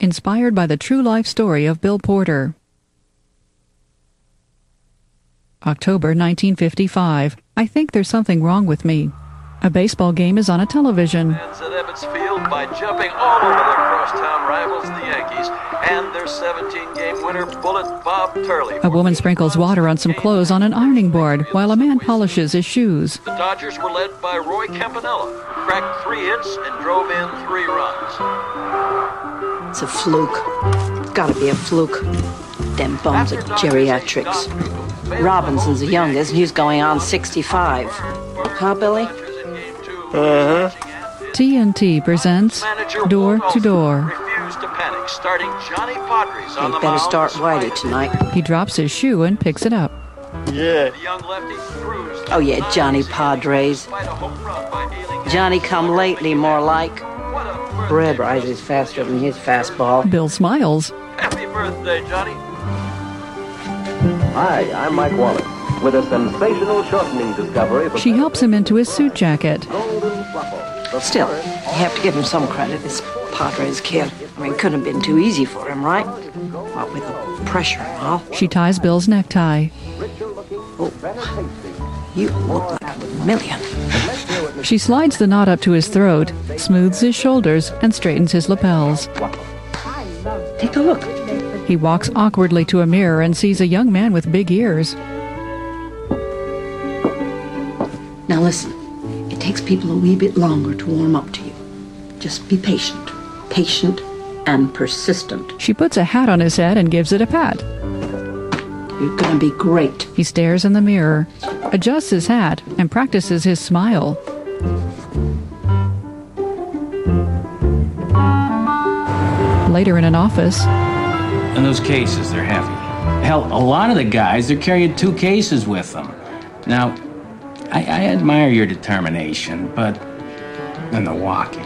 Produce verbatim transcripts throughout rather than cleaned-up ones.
inspired by the true life story of Bill Porter. October nineteen fifty-five. I think there's something wrong with me. A baseball game is on a television. At Ebbets Field by jumping all over their crosstown rivals, the Yankees, and their seventeen-game winner, Bullet Bob Turley. A woman sprinkles water on some clothes on an ironing board while a man polishes his shoes. The Dodgers were led by Roy Campanella, who cracked three hits and drove in three runs. It's a fluke. Gotta be a fluke. Them bones are geriatrics. Robinson's the youngest, and he's going on sixty-five. Huh, Billy? Uh-huh. T N T presents Door to Door. Refused to panic, starting Johnny Padres on You the better mound start despite Whitey tonight. He drops his shoe and picks it up. Yeah. the young lefty cruised. Oh, yeah, Johnny Padres. Despite a home run by Ailing. Johnny come lately, more like. What a birthday. Bread rises faster than his fastball. Bill smiles. Happy birthday, Johnny. Hi, I'm Mike Wallace with a sensational shortening discovery. For She helps him into his suit jacket. Golden Fluffle. Still, you have to give him some credit, this Padres kid. I mean, couldn't have been too easy for him, right? What with the pressure and all. She ties Bill's necktie. You look like a million. She slides the knot up to his throat, smooths his shoulders, and straightens his lapels. Take a look. He walks awkwardly to a mirror and sees a young man with big ears. Now listen, it takes people a wee bit longer to warm up to you. Just be patient. Patient and persistent. She puts a hat on his head and gives it a pat. You're gonna be great. He stares in the mirror, adjusts his hat, and practices his smile. Later in an office, And those cases, they're heavy. Hell, a lot of the guys, they're carrying two cases with them. Now, I, I admire your determination, but then the walking.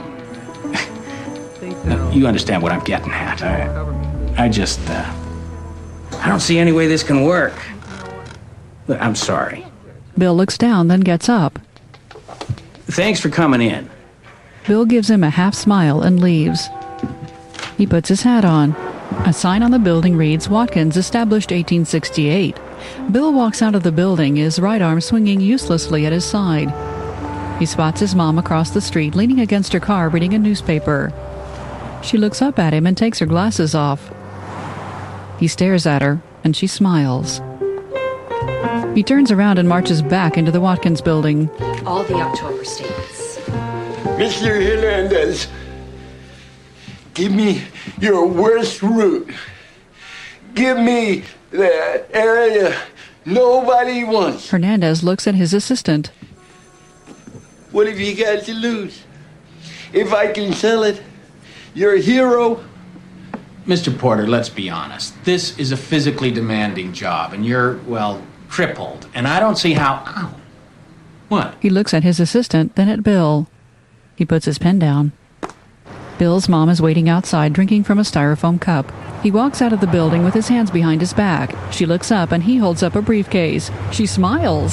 Now, you understand what I'm getting at. I, I just, uh, I don't see any way this can work. Look, I'm sorry. Bill looks down, then gets up. Thanks for coming in. Bill gives him a half smile and leaves. He puts his hat on. A sign on the building reads, Watkins, established eighteen sixty-eight. Bill walks out of the building, his right arm swinging uselessly at his side. He spots his mom across the street, leaning against her car, reading a newspaper. She looks up at him and takes her glasses off. He stares at her, and she smiles. He turns around and marches back into the Watkins building. All the October statements. Mister Hernandez, give me your worst route. Give me the area nobody wants. Hernandez looks at his assistant. What have you got to lose? If I can sell it, you're a hero. Mister Porter, let's be honest. This is a physically demanding job, and you're, well, crippled. And I don't see how... Ow. What? He looks at his assistant, then at Bill. He puts his pen down. Bill's mom is waiting outside, drinking from a styrofoam cup. He walks out of the building with his hands behind his back. She looks up, and he holds up a briefcase. She smiles.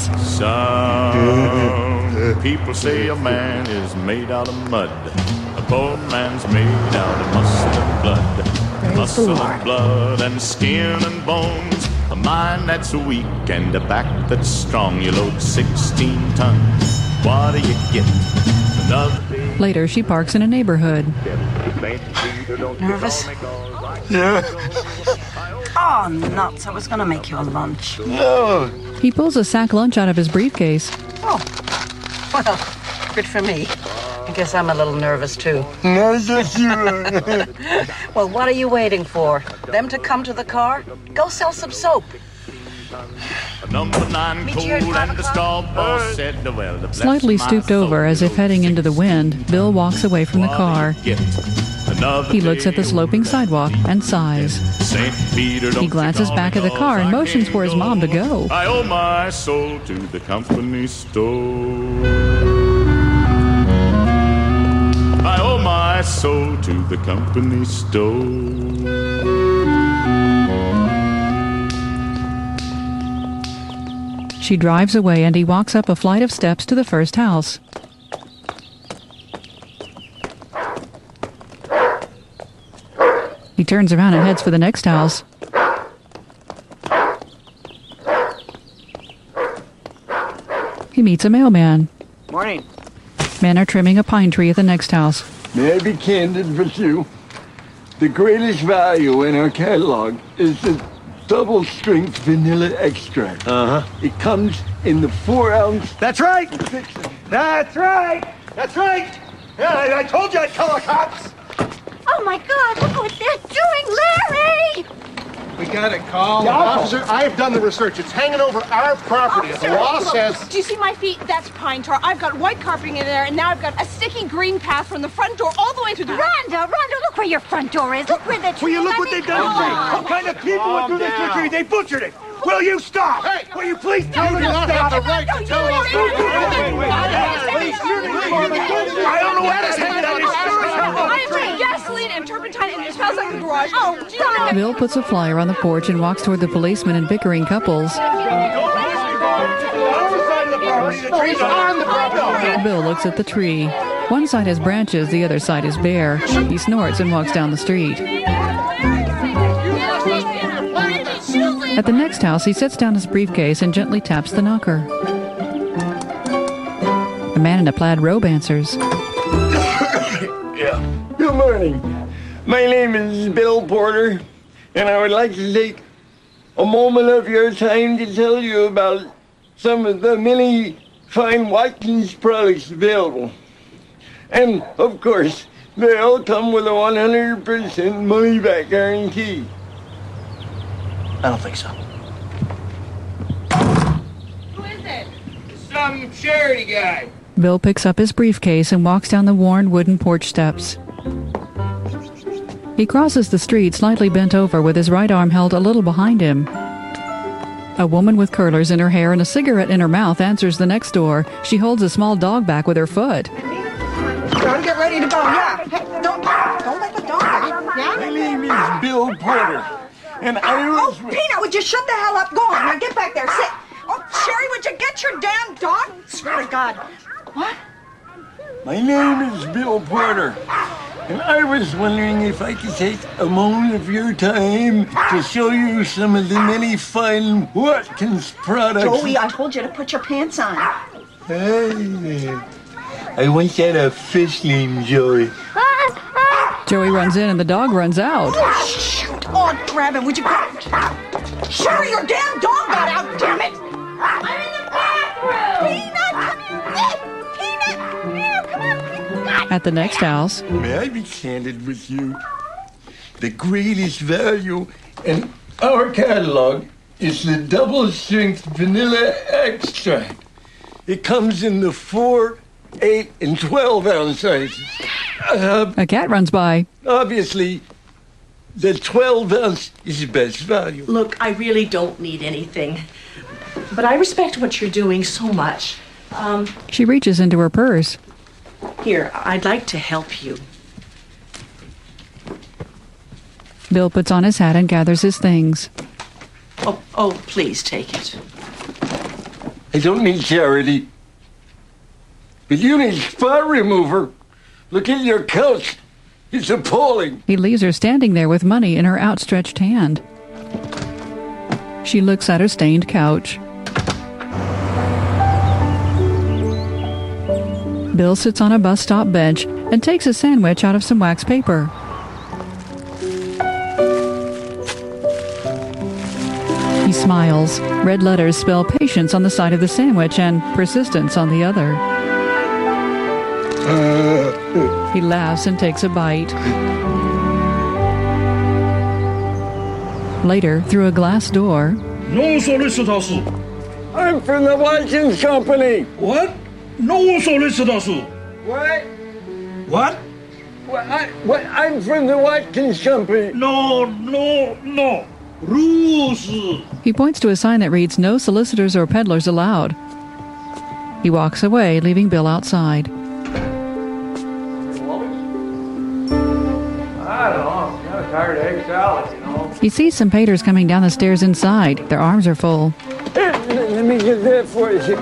Some people say a man is made out of mud. A poor man's made out of muscle and blood. Muscle and blood and skin and bones. A mind that's weak and a back that's strong. You load sixteen tons. What do you get? Another day. Later, she parks in a neighborhood. Nervous? Yeah. Oh, nuts. I was gonna make you a lunch. No. He pulls a sack lunch out of his briefcase. Oh, well, good for me. I guess I'm a little nervous, too. No, just you. Well, what are you waiting for? Them to come to the car? Go sell some soap. A number nine Meet cold you at five and the o'clock. stall boss said, well, the Slightly stooped over as if heading into the wind, Bill walks away from the car. He looks at the sloping sidewalk and sighs. He glances back at the car and motions for his mom to go. I owe my soul to the company store. I owe my soul to the company store. She drives away and he walks up a flight of steps to the first house. He turns around and heads for the next house. He meets a mailman. Morning. Men are trimming a pine tree at the next house. May I be candid with you? The greatest value in our catalog is the double-strength vanilla extract. Uh-huh. It comes in the four-ounce... That's right! That's right! That's right! Yeah, I, I told you I'd call the cops! Oh, my God, look what they're doing, Larry! We gotta call the officer. I have done the research. It's hanging over our property. Officer, The law look, says... Do you see my feet? That's pine tar. I've got white carpeting in there, and now I've got a sticky green path from the front door all the way through the... Rhonda, Rhonda, look where your front door is. Look where the tree Will you look is. what they've done to me? What kind of people went through this tree? They butchered it. Will you stop? Hey, will you please tell me to stop? the right to tell us. I don't know what is hanging on his I have put gasoline and turpentine, and it smells like the garage. Oh, God. Bill puts a flyer on the porch and walks toward the policeman and bickering couples. Bill looks at the tree. One side has branches, the other side is bare. He snorts and walks down the street. At the next house, he sets down his briefcase and gently taps the knocker. A man in a plaid robe answers. Yeah. Good morning. My name is Bill Porter, and I would like to take a moment of your time to tell you about some of the many fine Watkins products available. And, of course, they all come with a one hundred percent money-back guarantee. I don't think so. Who is it? Some charity guy. Bill picks up his briefcase and walks down the worn wooden porch steps. He crosses the street slightly bent over with his right arm held a little behind him. A woman with curlers in her hair and a cigarette in her mouth answers the next door. She holds a small dog back with her foot. Gotta get ready to go, yeah. Hey, don't, don't let the dog out, yeah? My name is Bill Porter, and I was... Oh, Peanut, would you shut the hell up? Go on, now get back there, sit. Oh, Sherry, would you get your damn dog? Swear to God. What? My name is Bill Porter, and I was wondering if I could take a moment of your time to show you some of the many fine Watkins products. Joey, I told you to put your pants on. Hey, I want you to fish name, Joey. Joey runs in and the dog runs out. Oh, shoot. Oh, grab him, would you grab Sherry, your damn dog got out, damn it. I'm in the bathroom! Peanut, come here. Peanut, here, come on. At the next house, May I be candid with you? The greatest value in our catalog is the double-strength vanilla extract. It comes in the four, eight, and twelve ounce sizes. Uh, a cat runs by. Obviously, the twelve ounce is the best value. Look, I really don't need anything, but I respect what you're doing so much. Um, She reaches into her purse. here, I'd like to help you. Bill puts on his hat and gathers his things. Oh, oh, please take it. I don't need charity, but you need spot remover. Look at your couch. It's appalling. He leaves her standing there with money in her outstretched hand. She looks at her stained couch. Bill sits on a bus stop bench and takes a sandwich out of some wax paper. He smiles. Red letters spell patience on the side of the sandwich and persistence on the other. Uh, he laughs and takes a bite. Later, through a glass door, No solicitors. I'm from the Watkins Company. What? No solicitors. What? What? What, I, what? I'm from the Watkins Company. No, no, no. Rules. He points to a sign that reads, "No solicitors or peddlers allowed." He walks away, leaving Bill outside. I don't know. I'm kind of tired of egg salad, you know. He sees some painters coming down the stairs inside. Their arms are full. Here, let me get that for you.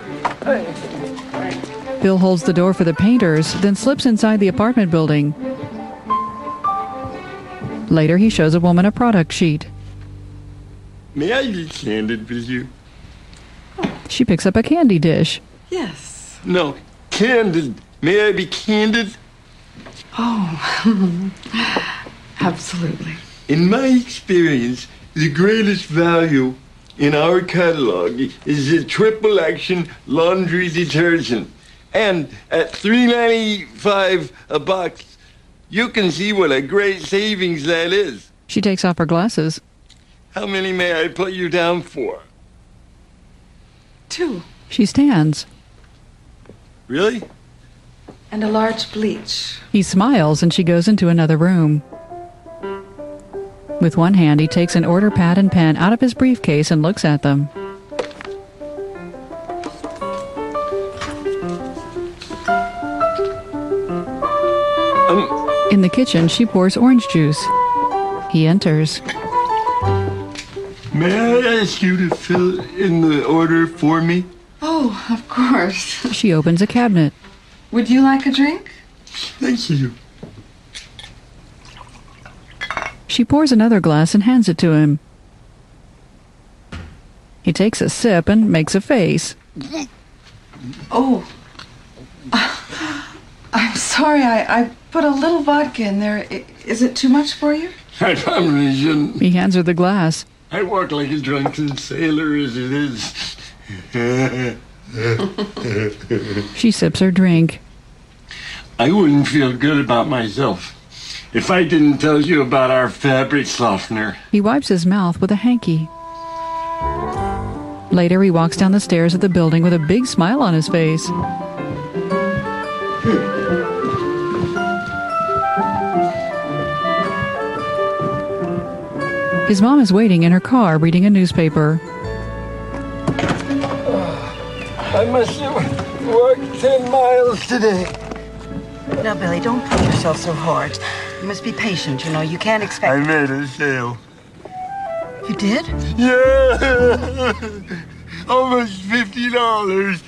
Bill holds the door for the painters, then slips inside the apartment building. Later, he shows a woman a product sheet. May I be candid with you? She picks up a candy dish. Yes. No, candid. May I be candid? Oh, absolutely. In my experience, the greatest value in our catalog is the triple action laundry detergent. And at three ninety-five a box, you can see what a great savings that is. She takes off her glasses. How many may I put you down for? Two. She stands. Really? And a large bleach. He smiles and she goes into another room. With one hand, he takes an order pad and pen out of his briefcase and looks at them. Um, In the kitchen, she pours orange juice. He enters. May I ask you to fill in the order for me? Oh, of course. She opens a cabinet. Would you like a drink? Thank you. She pours another glass and hands it to him. He takes a sip and makes a face. Oh. I'm sorry, I, I put a little vodka in there. I- Is it too much for you? I probably shouldn't. He hands her the glass. I walk like a drunken sailor as it is. She sips her drink. I wouldn't feel good about myself if I didn't tell you about our fabric softener. He wipes his mouth with a hanky. Later, he walks down the stairs of the building with a big smile on his face. His mom is waiting in her car reading a newspaper. I must have walked ten miles today. Now, Billy, don't push yourself so hard. You must be patient, you know. You can't expect... I made a sale. You did? Yeah! Almost fifty dollars.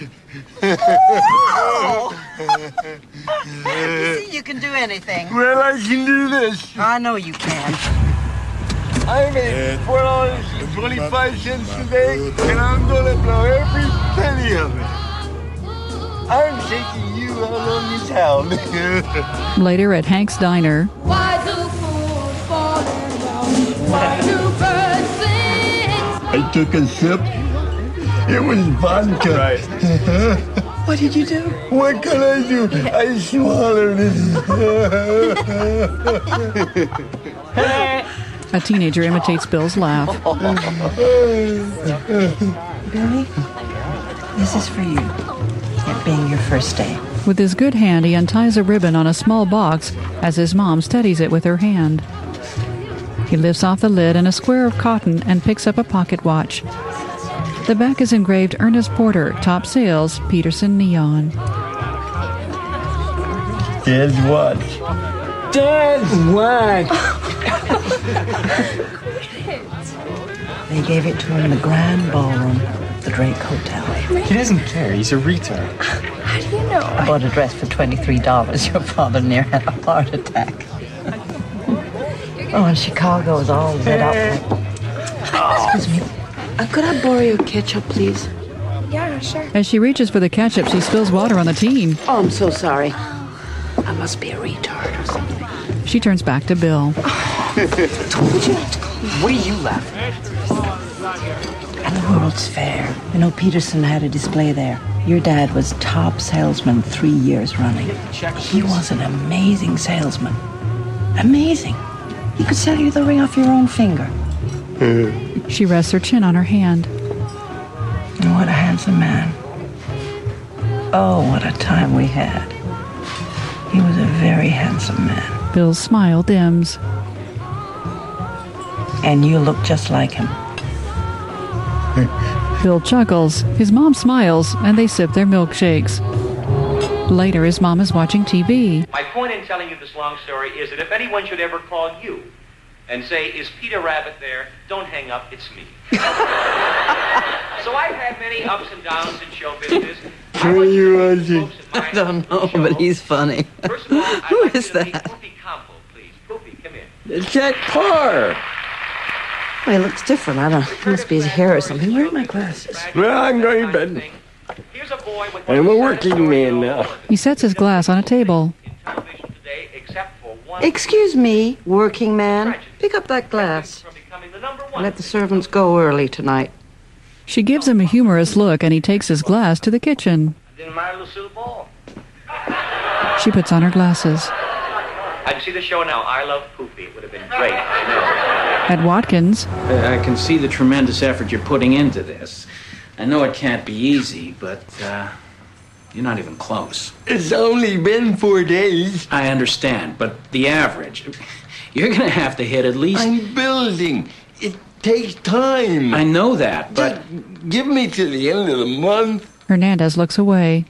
Oh! You see, you can do anything. Well, I can do this. I know you can. I made four dollars and twenty-five cents today, and I'm gonna blow every penny of it. I'm taking you out on your town. Later at Hank's Diner. Why do fools fall in love? Why do birds sing? I took a sip. It was vodka. Right. What did you do? What could I do? I swallowed it. A teenager imitates Bill's laugh. Billy, this is for you. It being your first day. With his good hand, he unties a ribbon on a small box as his mom steadies it with her hand. He lifts off the lid and a square of cotton and picks up a pocket watch. The back is engraved Ernest Porter, top sales, Peterson Neon. Dad's watch. Dad's watch. They gave it to him in the grand ballroom of the Drake Hotel. He doesn't care. He's a retard. How do you know? I bought a dress for twenty-three dollars. Your father near had a heart attack. Oh, and Chicago is all lit up. Excuse me. Uh, could I borrow your ketchup, please? Yeah, sure. As she reaches for the ketchup, she spills water on the teen. Oh, I'm so sorry. I must be a retard or something. She turns back to Bill. Told you not to call me. What are you laughing at? At the World's Fair. You know, Peterson had a display there. Your dad was top salesman three years running. He was an amazing salesman. Amazing. He could sell you the ring off your own finger. She rests her chin on her hand. And what a handsome man. Oh, what a time we had. He was a very handsome man. Bill's smile dims. And you look just like him. Bill chuckles. His mom smiles, and they sip their milkshakes. Later, his mom is watching T V. My point in telling you this long story is that if anyone should ever call you and say, "Is Peter Rabbit there?" don't hang up, it's me. So I've had many ups and downs in show business. Who are you watching? I don't know, but he's funny. First of all, I'd Who like is you to meet that? Poopy Compo, please. Poopy, come in. It's that car. Well, he looks different. I don't know. It must be his hair or something. Where are my glasses? Well, I'm going to bed. I'm a working man now. He sets his glass on a table. Excuse me, working man. Pick up that glass. Let the servants go early tonight. She gives him a humorous look, and he takes his glass to the kitchen. She puts on her glasses. I can see the show now. I Love Poopy. It would have been great. At Watkins, I can see the tremendous effort you're putting into this. I know it can't be easy, but uh, you're not even close. It's only been four days. I understand, but the average, you're going to have to hit at least... I'm building. It takes time. I know that, but... Just give me to the end of the month. Hernandez looks away.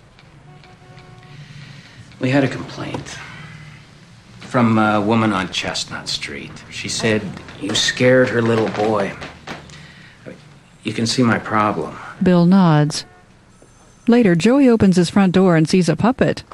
We had a complaint from a woman on Chestnut Street. She said you scared her little boy. You can see my problem. Bill nods. Later, Joey opens his front door and sees a puppet.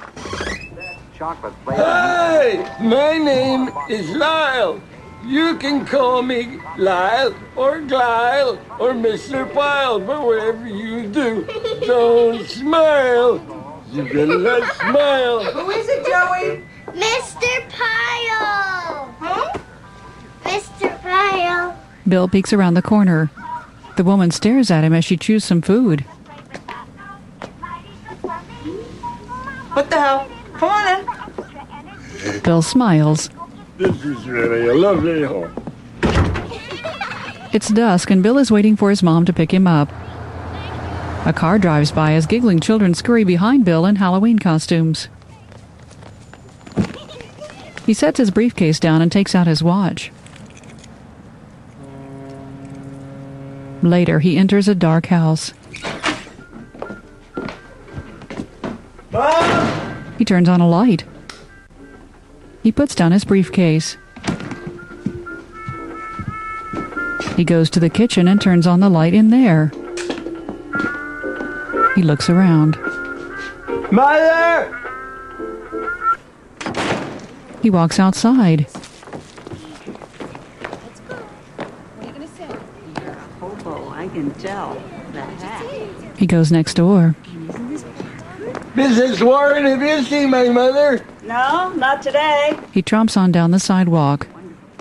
Hi, my name is Lyle. You can call me Lyle or Glyle or Mister Pyle, but whatever you do, don't smile. You better not smile. Who is it, Joey? Mister Pyle! Huh? Mister Pyle. Bill peeks around the corner. The woman stares at him as she chews some food. What the hell? Come on in. Bill smiles. This is really a lovely home. It's dusk, and Bill is waiting for his mom to pick him up. A car drives by as giggling children scurry behind Bill in Halloween costumes. He sets his briefcase down and takes out his watch. Later, he enters a dark house. Mom! He turns on a light. He puts down his briefcase. He goes to the kitchen and turns on the light in there. He looks around. Mother! He walks outside. I can tell. The hat. He goes next door. Missus Warren, have you seen my mother? No, not today. He tromps on down the sidewalk.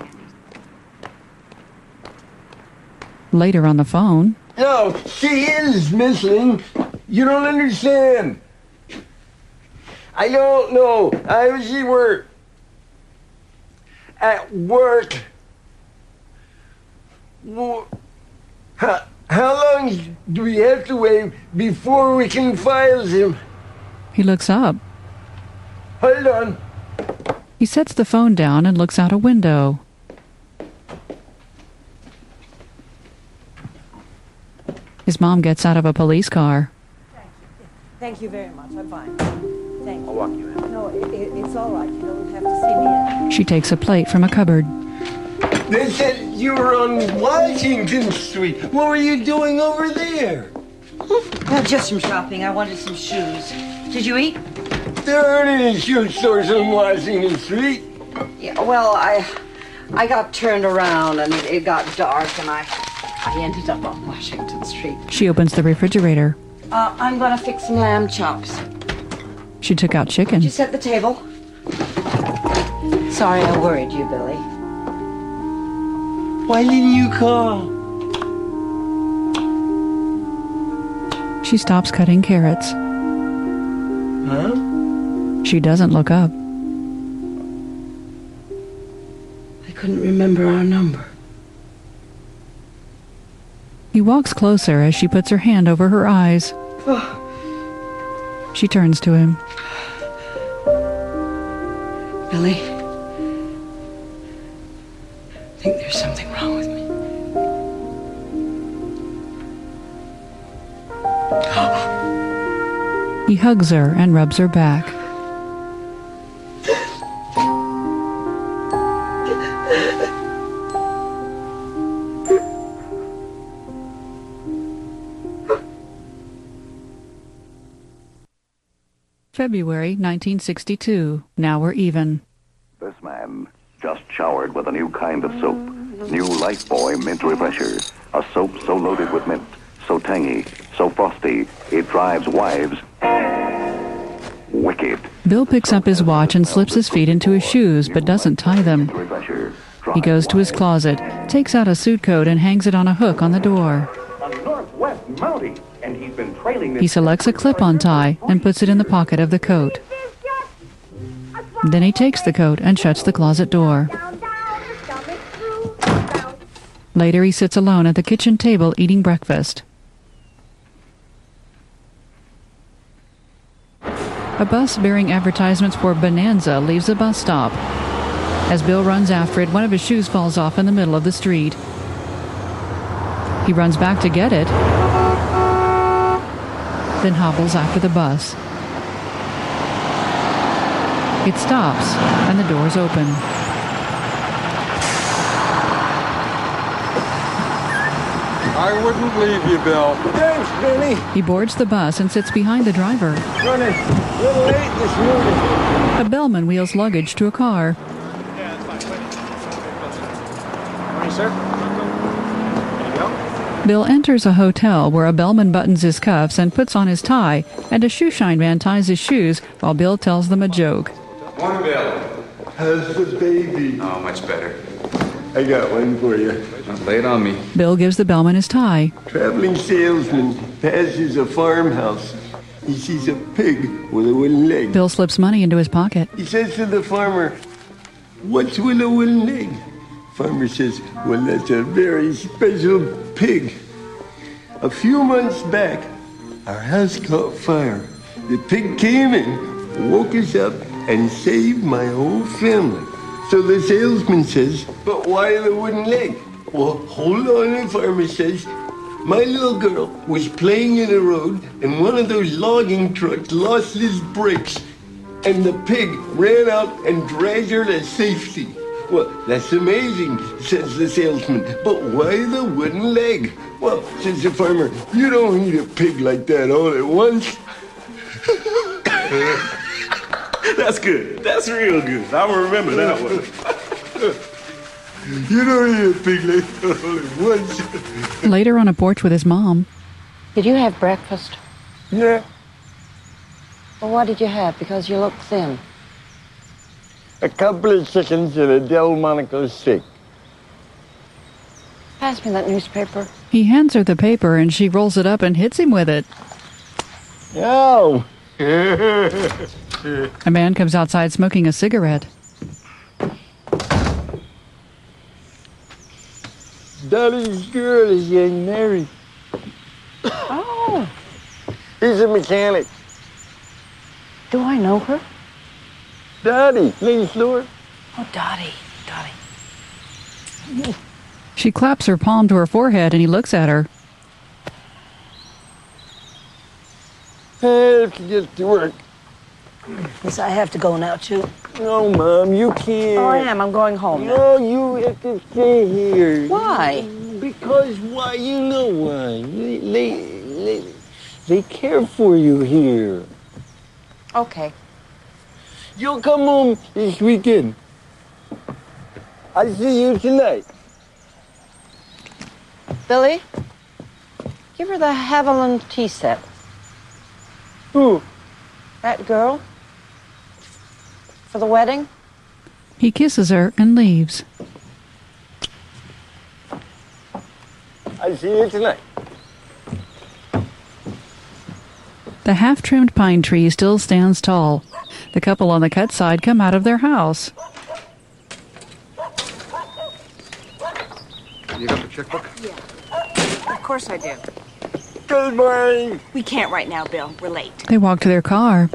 Later on the phone. No, she is missing. You don't understand. I don't know. I was at work. At work. How, how long do we have to wait before we can file him? He looks up. Hold on. He sets the phone down and looks out a window. His mom gets out of a police car. Thank you very much. I'm fine. Thank you. I'll walk you in. No, it, it, it's all right. You don't have to see me in. She takes a plate from a cupboard. They said you were on Washington Street. What were you doing over there? Uh, just some shopping. I wanted some shoes. Did you eat? There aren't any shoe stores on Washington Street. Yeah, well, I I got turned around and it, it got dark and I, I ended up on Washington Street. She opens the refrigerator. Uh, I'm gonna fix some lamb chops. She took out chicken. Did you set the table? Sorry I worried you, Billy. Why didn't you call? She stops cutting carrots. Huh? She doesn't look up. I couldn't remember our number. He walks closer as she puts her hand over her eyes. She turns to him. Billy, I think there's something wrong with me. He hugs her and rubs her back. February nineteen sixty-two. Now we're even. This man just showered with a new kind of soap. New Lifebuoy Mint Refresher. A soap so loaded with mint, so tangy, so frosty, it drives wives wicked. Bill picks up his watch and slips his feet into his shoes, but doesn't tie them. He goes to his closet, takes out a suit coat, and hangs it on a hook on the door. A Northwest Mountie, and he's been trailing this. He selects a clip-on tie and puts it in the pocket of the coat. Then he takes the coat and shuts the closet door. Later, he sits alone at the kitchen table eating breakfast. A bus bearing advertisements for Bonanza leaves a bus stop. As Bill runs after it, one of his shoes falls off in the middle of the street. He runs back to get it, then hobbles after the bus. It stops, and the doors open. I wouldn't leave you, Bill. Thanks, Benny. He boards the bus and sits behind the driver. Running a little late this morning. A bellman wheels luggage to a car. Morning, sir. There you go. Bill enters a hotel where a bellman buttons his cuffs and puts on his tie, and a shoeshine man ties his shoes while Bill tells them a joke. Morning, Bill. How's the baby? Oh, much better. I got one for you. Lay it on me. Bill gives the bellman his tie. Traveling salesman passes a farmhouse. He sees a pig with a wooden leg. Bill slips money into his pocket. He says to the farmer, "What's with a wooden leg?" Farmer says, "Well, that's a very special pig. A few months back, our house caught fire. The pig came in, woke us up, and saved my whole family." So the salesman says, "But why the wooden leg?" "Well, hold on," the farmer says. "My little girl was playing in the road, and one of those logging trucks lost his brakes, and the pig ran out and dragged her to safety." "Well, that's amazing," says the salesman. "But why the wooden leg?" "Well," says the farmer, "you don't eat a pig like that all at once." That's good. That's real good. I'll remember that one. You don't eat a pig like that all at once. Later on a porch with his mom. Did you have breakfast? Yeah. Well, what did you have? Because you look thin. A couple of chickens and a Delmonico steak. Pass me that newspaper. He hands her the paper, and she rolls it up and hits him with it. Oh! A man comes outside smoking a cigarette. Dolly's girl is getting married. Oh. He's a mechanic. Do I know her? Dottie, Lady Fleur. Oh, Dottie. Dottie. She claps her palm to her forehead, and he looks at her. I have to get to work. Yes, I have to go now, too. No, Mom, you can't. Oh, I am. I'm going home now. No, you have to stay here. Why? Because why? You know why. They, they, they, they care for you here. Okay. You'll come home this weekend. I'll see you tonight. Billy, give her the Haviland tea set. Who? That girl. For the wedding. He kisses her and leaves. I'll see you tonight. The half-trimmed pine tree still stands tall. The couple on the cut side come out of their house. You got the checkbook? Yeah. Of course I do. Good morning. We can't right now, Bill. We're late. They walk to their car.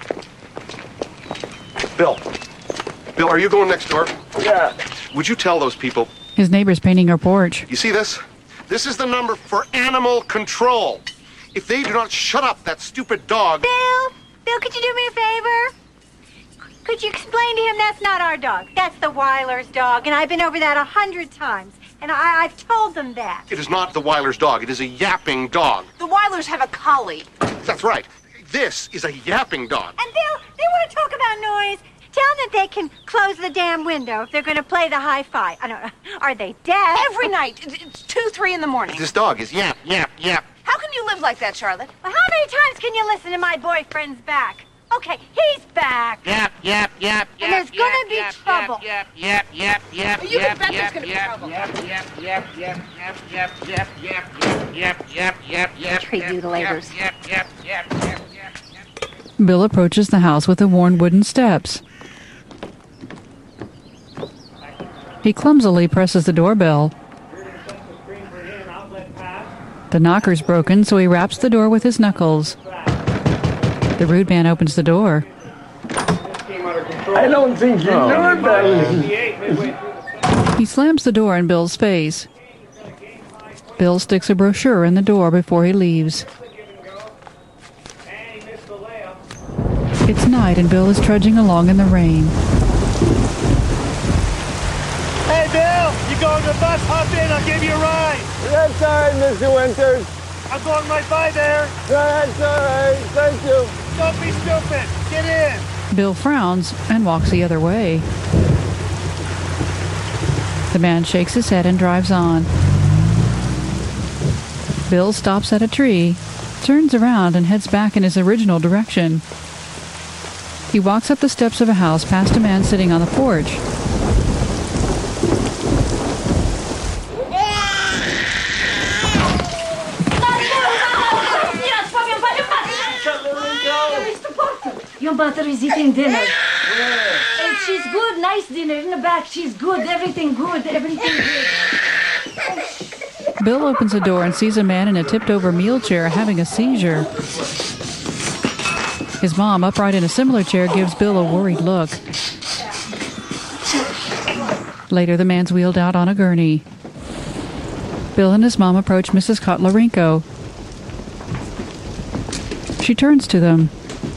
Bill. Bill, are you going next door? Yeah. Would you tell those people? His neighbor's painting her porch. You see this? This is the number for animal control. If they do not shut up that stupid dog... Bill! Bill, could you do me a favor? Could you explain to him that's not our dog? That's the Weiler's dog, and I've been over that a hundred times. And I, I've told them that. It is not the Weiler's dog. It is a yapping dog. The Weilers have a collie. That's right. This is a yapping dog. And Bill, they want to talk about noise. Tell them that they can close the damn window if they're going to play the hi-fi. I don't know. Are they deaf? Every night. It's two, three in the morning. This dog is yap, yap, yap. How can you live like that, Charlotte? Well, how many times can you listen to my boyfriend's back? Okay, he's back. Yap, yap, yap, And there's yap, gonna be yap, trouble. Yap, yap, yap, yap, You yap, can bet there's yap, gonna be yap, trouble. yap, yap, yap, yap, yap, yap, yap, yap, yap, yap, yap, yap, Trade yap, mutilators. yap, yap, yap, yap, yap, yap. Bill approaches the house with the worn wooden steps. He clumsily presses the doorbell. The knocker's broken, so he raps the door with his knuckles. The rude man opens the door. I don't think you know about it. He slams the door in Bill's face. Bill sticks a brochure in the door before he leaves. It's night and Bill is trudging along in the rain. Hey, Bill, you going to the bus? Hop in, I'll give you a ride. That's all right, Mister Winters. I'm going right by there. That's all right. Thank you. Don't be stupid. Get in. Bill frowns and walks the other way. The man shakes his head and drives on. Bill stops at a tree, turns around and heads back in his original direction. He walks up the steps of a house past a man sitting on the porch. Your mother is eating dinner. And she's good, nice dinner in the back. She's good, everything good, everything good. Bill opens the door and sees a man in a tipped-over meal chair having a seizure. His mom, upright in a similar chair, gives Bill a worried look. Later, the man's wheeled out on a gurney. Bill and his mom approach Missus Kotlarenko. She turns to them.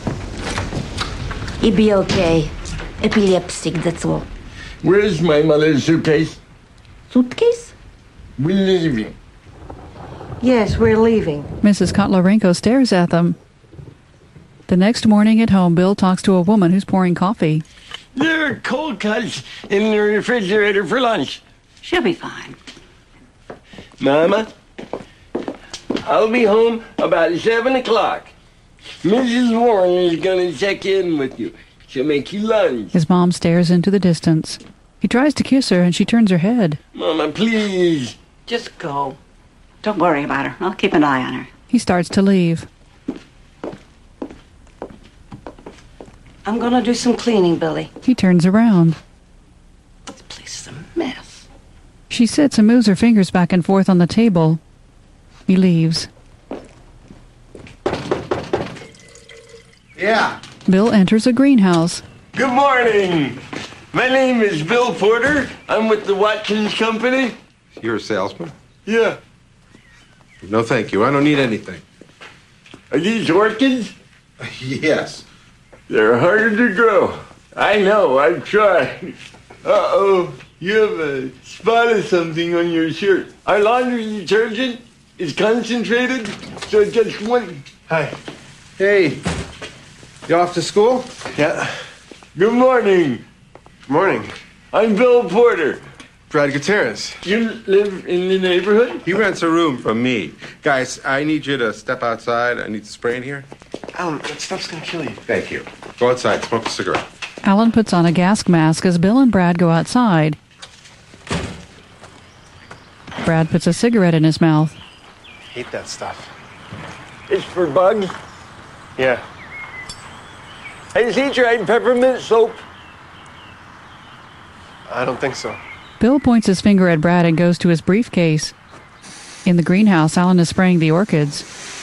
He'll be okay. Epileptic, that's all. Where's my mother's suitcase? Suitcase? We're leaving. Yes, we're leaving. Missus Kotlarenko stares at them. The next morning at home, Bill talks to a woman who's pouring coffee. There are cold cuts in the refrigerator for lunch. She'll be fine. Mama, I'll be home about seven o'clock. Missus Warren is going to check in with you. She'll make you lunch. His mom stares into the distance. He tries to kiss her, and she turns her head. Mama, please. Just go. Don't worry about her. I'll keep an eye on her. He starts to leave. I'm gonna do some cleaning, Billy. He turns around. This place is a mess. She sits and moves her fingers back and forth on the table. He leaves. Yeah. Bill enters a greenhouse. Good morning. My name is Bill Porter. I'm with the Watkins Company. You're a salesman? Yeah. No, thank you. I don't need anything. Are these orchids? Yes. They're harder to grow. I know, I've tried. Uh-oh, you have a spot of something on your shirt. Our laundry detergent is concentrated, so it gets one. Hi. Hey. You off to school? Yeah. Good morning. Good morning. I'm Bill Porter. Brad Gutierrez. You live in the neighborhood? He rents a room from me. Guys, I need you to step outside. I need to spray in here. Alan, that stuff's gonna kill you. Thank you. Go outside, smoke a cigarette. Alan puts on a gas mask as Bill and Brad go outside. Brad puts a cigarette in his mouth. Hate that stuff. It's for bugs? Yeah. Has he tried peppermint soap? I don't think so. Bill points his finger at Brad and goes to his briefcase. In the greenhouse, Alan is spraying the orchids.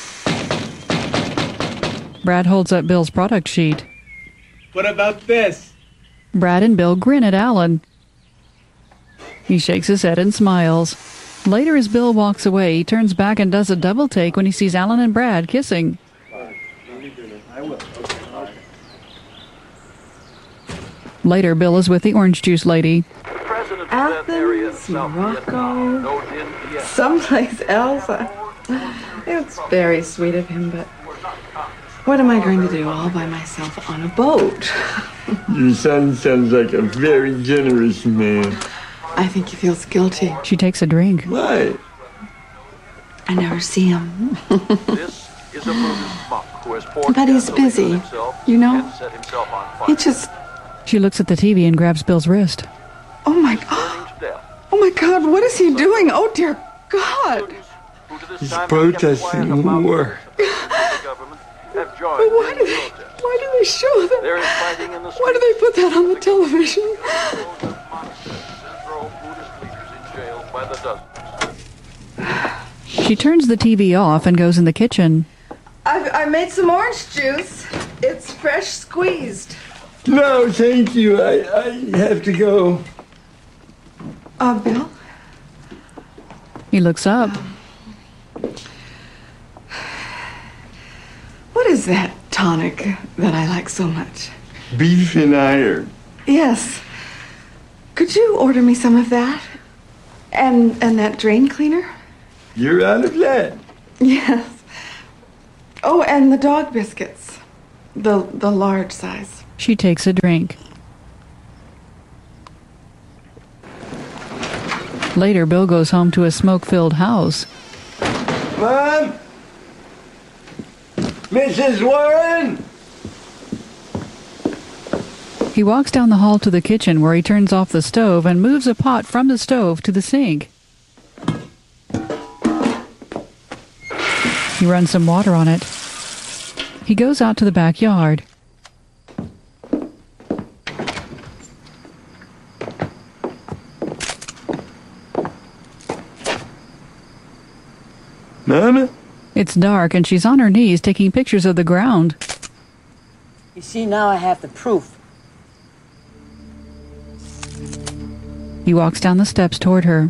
Brad holds up Bill's product sheet. What about this? Brad and Bill grin at Alan. He shakes his head and smiles. Later, as Bill walks away, he turns back and does a double take when he sees Alan and Brad kissing. Later, Bill is with the orange juice lady. Athens, Morocco, someplace else. It's very sweet of him, but what am I going to do all by myself on a boat? Your son sounds like a very generous man. I think he feels guilty. She takes a drink. Why? I never see him. This is a Buddhist monk who has poured But he's gasoline busy, on himself you know? and set himself on fire. He just... She looks at the T V and grabs Bill's wrist. Oh my God. Oh my God, what is he doing? Oh dear God. He's protesting war. Have But joined why in do the they, protest. why do they show that? There is fighting in the Why do they put that on the television? throw Buddhist leaders in jail by the dozens. She turns the T V off and goes in the kitchen. I've, I made some orange juice. It's fresh squeezed. No, thank you. I, I have to go. Uh, Bill? He looks up. What is that tonic that I like so much? Beef and iron. Yes. Could you order me some of that? And and that drain cleaner? You're out of that. Yes. Oh, and the dog biscuits. The the large size. She takes a drink. Later, Bill goes home to a smoke-filled house. Mom? Missus Warren? He walks down the hall to the kitchen where he turns off the stove and moves a pot from the stove to the sink. He runs some water on it. He goes out to the backyard. Mama? It's dark and she's on her knees taking pictures of the ground. You see, now I have the proof. He walks down the steps toward her.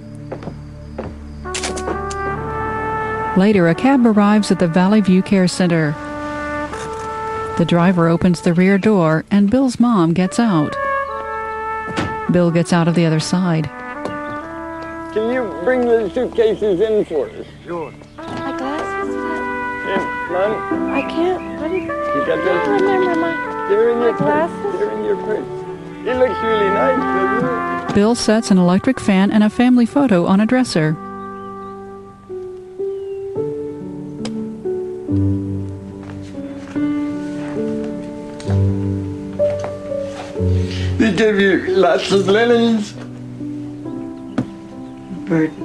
Later, a cab arrives at the Valley View Care Center. The driver opens the rear door and Bill's mom gets out. Bill gets out of the other side. Can you bring the suitcases in for us? Sure. My glasses? Yeah, Mom? I can't. What is You got I those? don't remember my, They're in my your purse. glasses. They're in your purse. It looks really nice, doesn't it? Bill sets an electric fan and a family photo on a dresser. They give you lots of linens. Burden.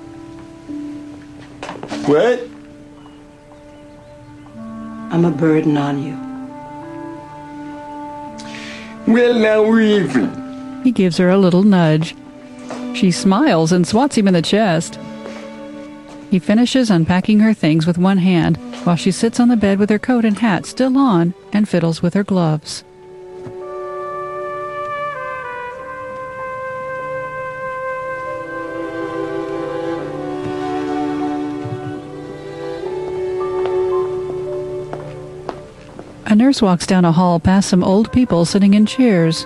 What? I'm a burden on you. Well, now we're even. He gives her a little nudge. She smiles and swats him in the chest. He finishes unpacking her things with one hand while she sits on the bed with her coat and hat still on and fiddles with her gloves. A nurse walks down a hall past some old people sitting in chairs.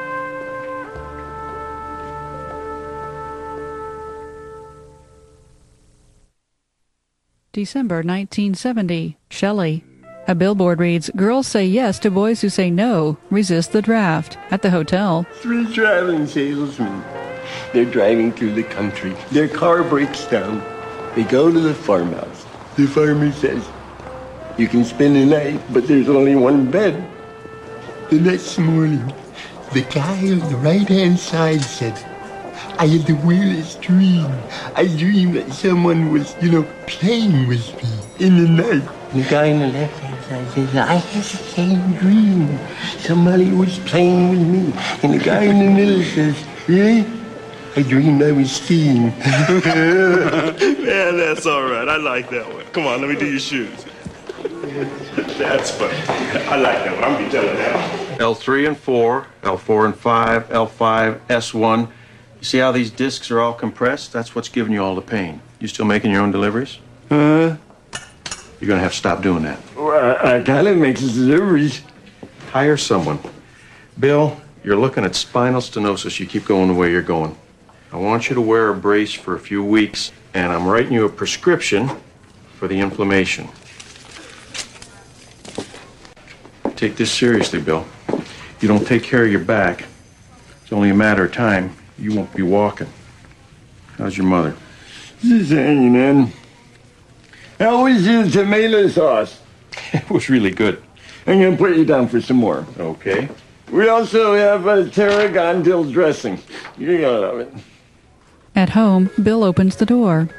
December nineteen seventy. Shelley. A billboard reads, "Girls say yes to boys who say no. Resist the draft." At the hotel. Three traveling salesmen. They're driving through the country. Their car breaks down. They go to the farmhouse. The farmer says, "You can spend the night, but there's only one bed." The next morning, the guy on the right-hand side said, "I had the weirdest dream. I dreamed that someone was, you know, playing with me in the night." The guy on the left-hand side says, "I had the same dream. Somebody was playing with me." And the guy in the middle says, "Really? I dreamed I was skiing." Man, that's all right. I like that one. Come on, let me do your shoes. That's funny. I like that one. I'm gonna be telling that. L three and four, L four and five, L five, S one. You see how these discs are all compressed? That's what's giving you all the pain. You still making your own deliveries? Huh? You're gonna have to stop doing that. Well, I, I gotta make the deliveries. Hire someone. Bill, you're looking at spinal stenosis. You keep going the way you're going. I want you to wear a brace for a few weeks, and I'm writing you a prescription for the inflammation. Take this seriously, Bill. If you don't take care of your back, it's only a matter of time. You won't be walking. How's your mother? She's hanging in. How was your tomato sauce? It was really good. I'm going to put you down for some more. Okay. We also have a tarragon dill dressing. You're going to love it. At home, Bill opens the door.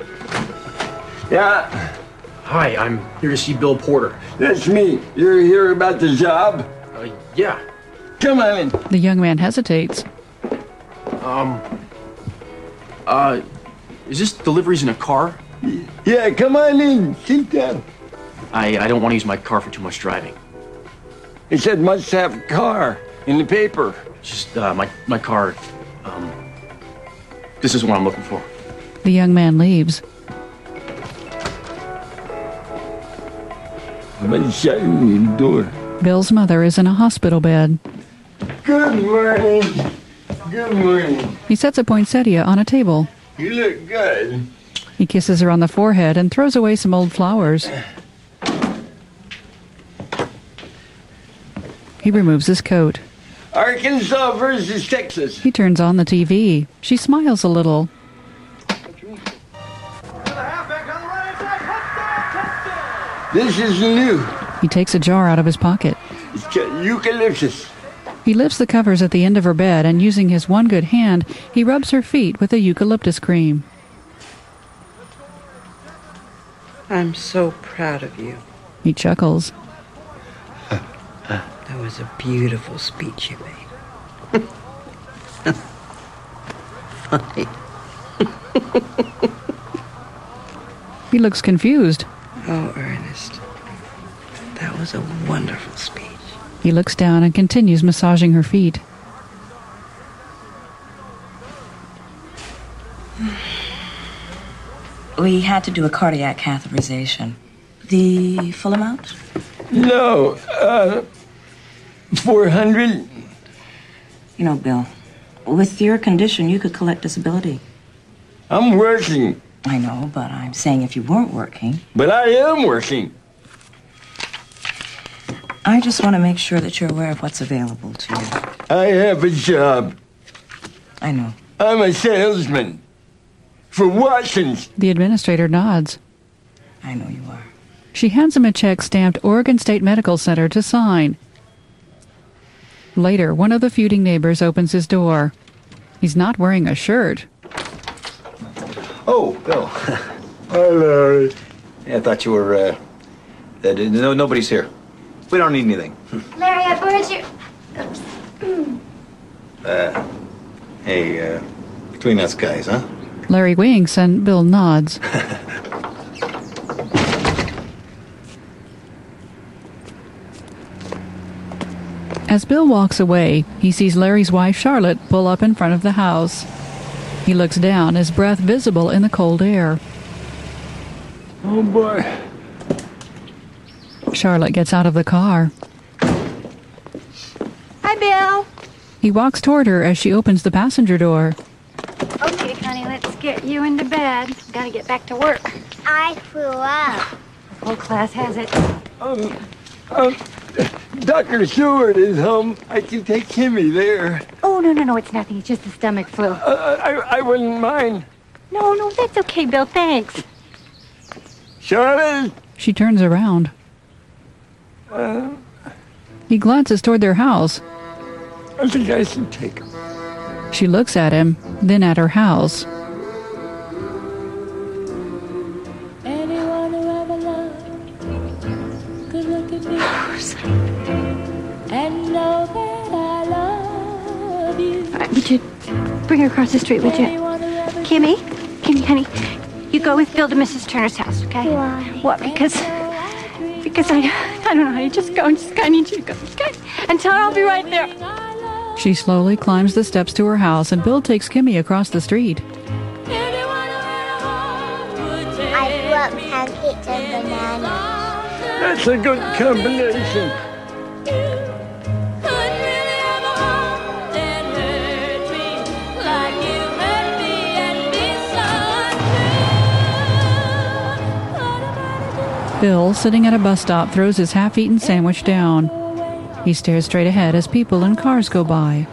Yeah. Hi, I'm here to see Bill Porter. That's me. You're here about the job? Uh, yeah. Come on in. The young man hesitates. Um, uh, is this deliveries in a car? Yeah, come on in. Sit down. I, I don't want to use my car for too much driving. It said must have a car in the paper. Just, uh, my, my car, um, this is what I'm looking for. The young man leaves. Somebody shutting the door. Bill's mother is in a hospital bed. Good morning. Good morning. He sets a poinsettia on a table. You look good. He kisses her on the forehead and throws away some old flowers. He removes his coat. Arkansas versus Texas. He turns on the T V. She smiles a little. This is new. He takes a jar out of his pocket. It's got eucalyptus. He lifts the covers at the end of her bed, and using his one good hand, he rubs her feet with the eucalyptus cream. I'm so proud of you. He chuckles. That was a beautiful speech you made. Funny. He looks confused. Oh, Ernest. That was a wonderful speech. He looks down and continues massaging her feet. We had to do a cardiac catheterization. The full amount? No, uh, four hundred. You know, Bill, with your condition, you could collect disability. I'm working. I know, but I'm saying if you weren't working. But I am working. I just want to make sure that you're aware of what's available to you. I have a job. I know. I'm a salesman. For Watson's. The administrator nods. I know you are. She hands him a check stamped Oregon State Medical Center to sign. Later, one of the feuding neighbors opens his door. He's not wearing a shirt. Oh, Bill. Hi, Larry. Yeah, I thought you were, uh, that, no, nobody's here. We don't need anything. Larry, I borrowed your... Oops. Uh, hey, uh, between us guys, huh? Larry winks and Bill nods. As Bill walks away, he sees Larry's wife Charlotte pull up in front of the house. He looks down, his breath visible in the cold air. Oh, boy. Charlotte gets out of the car. Hi, Bill. He walks toward her as she opens the passenger door. Okay, honey, let's get you into bed. Gotta get back to work. I threw up. The whole class has it. Um, um, Doctor Seward is home. I can take Kimmy there. Oh, no, no, no, it's nothing. It's just a stomach flu. Uh, I, I wouldn't mind. No, no, that's okay, Bill. Thanks. Charlotte? She turns around. Uh, he glances toward their house. I think I should take her. She looks at him, then at her house. Anyone who ever loved could look at me and know that I love you. All right, would you bring her across the street, would you? Kimmy? Kimmy, honey, you go with Bill to Missus Turner's house, okay? Why? What? Because... Because I, I don't know how you just go. Just, I need you to go, okay? And tell her I'll be right there. She slowly climbs the steps to her house, and Bill takes Kimmy across the street. I grew up pancakes and bananas. That's a good combination. Bill, sitting at a bus stop, throws his half-eaten sandwich down. He stares straight ahead as people and cars go by.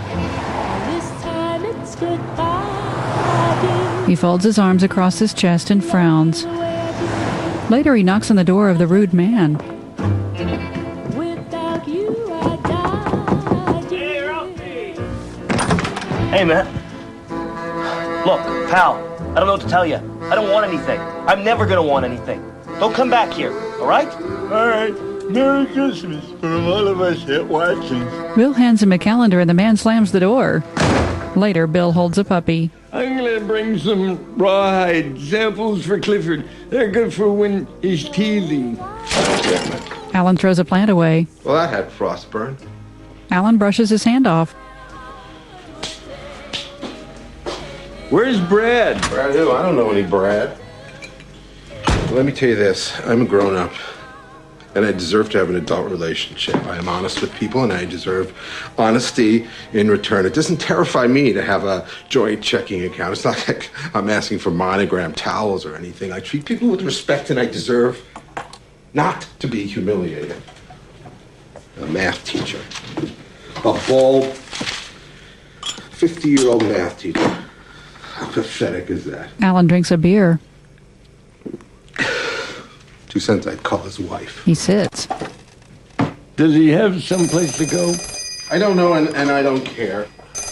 He folds his arms across his chest and frowns. Later, he knocks on the door of the rude man. Hey, man. Look, pal, I don't know what to tell you. I don't want anything. I'm never gonna want anything. Don't come back here, all right? All right. Merry Christmas from all of us at Watkins. Bill hands him a calendar and the man slams the door. Later, Bill holds a puppy. I'm gonna bring some rawhide samples for Clifford. They're good for when he's teething. Alan throws a plant away. Well, that had frostburn. Alan brushes his hand off. Where's Brad? Brad who? I don't know any Brad. Well, let me tell you this. I'm a grown-up, and I deserve to have an adult relationship. I am honest with people, and I deserve honesty in return. It doesn't terrify me to have a joint checking account. It's not like I'm asking for monogram towels or anything. I treat people with respect, and I deserve not to be humiliated. A math teacher. A bald, fifty-year-old math teacher. How pathetic is that? Alan drinks a beer. Two cents I'd call his wife. He sits. Does he have someplace to go? I don't know, and, and I don't care.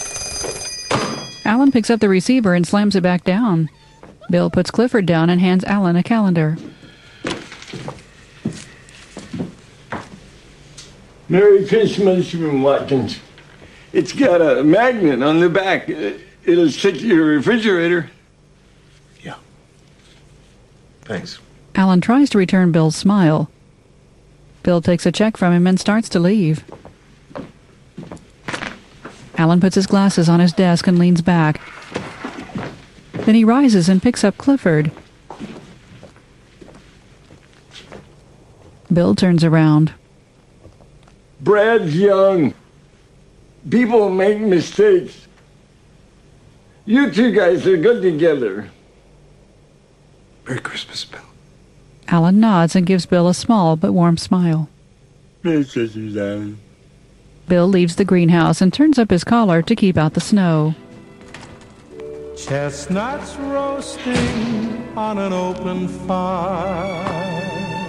Alan picks up the receiver and slams it back down. Bill puts Clifford down and hands Alan a calendar. Merry Christmas from Watkins. It's got a magnet on the back. It'll stick to your refrigerator. Yeah. Thanks. Alan tries to return Bill's smile. Bill takes a check from him and starts to leave. Alan puts his glasses on his desk and leans back. Then he rises and picks up Clifford. Bill turns around. Brad's young. People make mistakes. You two guys are good together. Merry Christmas, Bill. Alan nods and gives Bill a small but warm smile. Merry Christmas, Alan. Bill leaves the greenhouse and turns up his collar to keep out the snow. Chestnuts roasting on an open fire.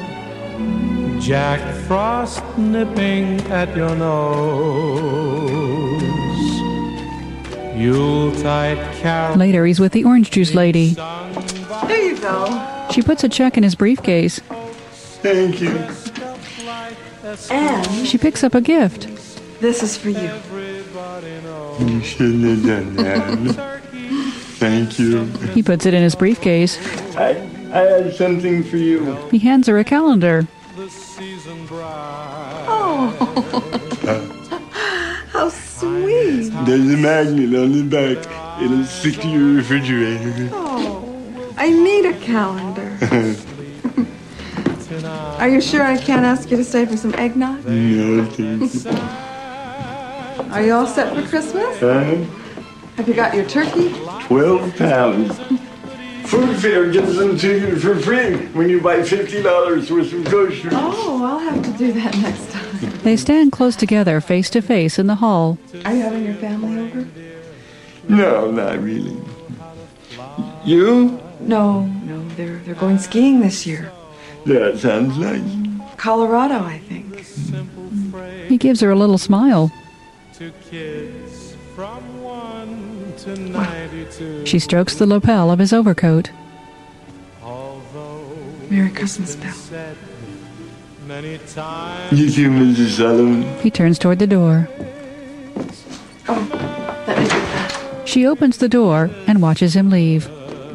Jack Frost nipping at your nose. Yuletide carol. Later, he's with the orange juice lady. There you go. She puts a check in his briefcase. Thank you. And she picks up a gift. This is for you. You shouldn't have done that. Thank you. He puts it in his briefcase. I, I have something for you. He hands her a calendar. Oh, how sweet. There's a magnet on the back. It'll stick to your refrigerator. Oh, I need a calendar. Are you sure I can't ask you to stay for some eggnog? No, thank you. Are you all set for Christmas? Uh, Have you got your turkey? Twelve pounds. Food Fair gives them to you for free when you buy fifty dollars worth of groceries. Oh, I'll have to do that next time. They stand close together, face to face in the hall. Are you having your family over? No, not really. You? No, no, they're they're going skiing this year. That sounds nice. Colorado, I think. He gives her a little smile. To kids from one to ninety-two. She strokes the lapel of his overcoat. Merry Christmas, Bill. You too, Missus Sullivan. He turns toward the door. Oh, let me do that. She opens the door and watches him leave.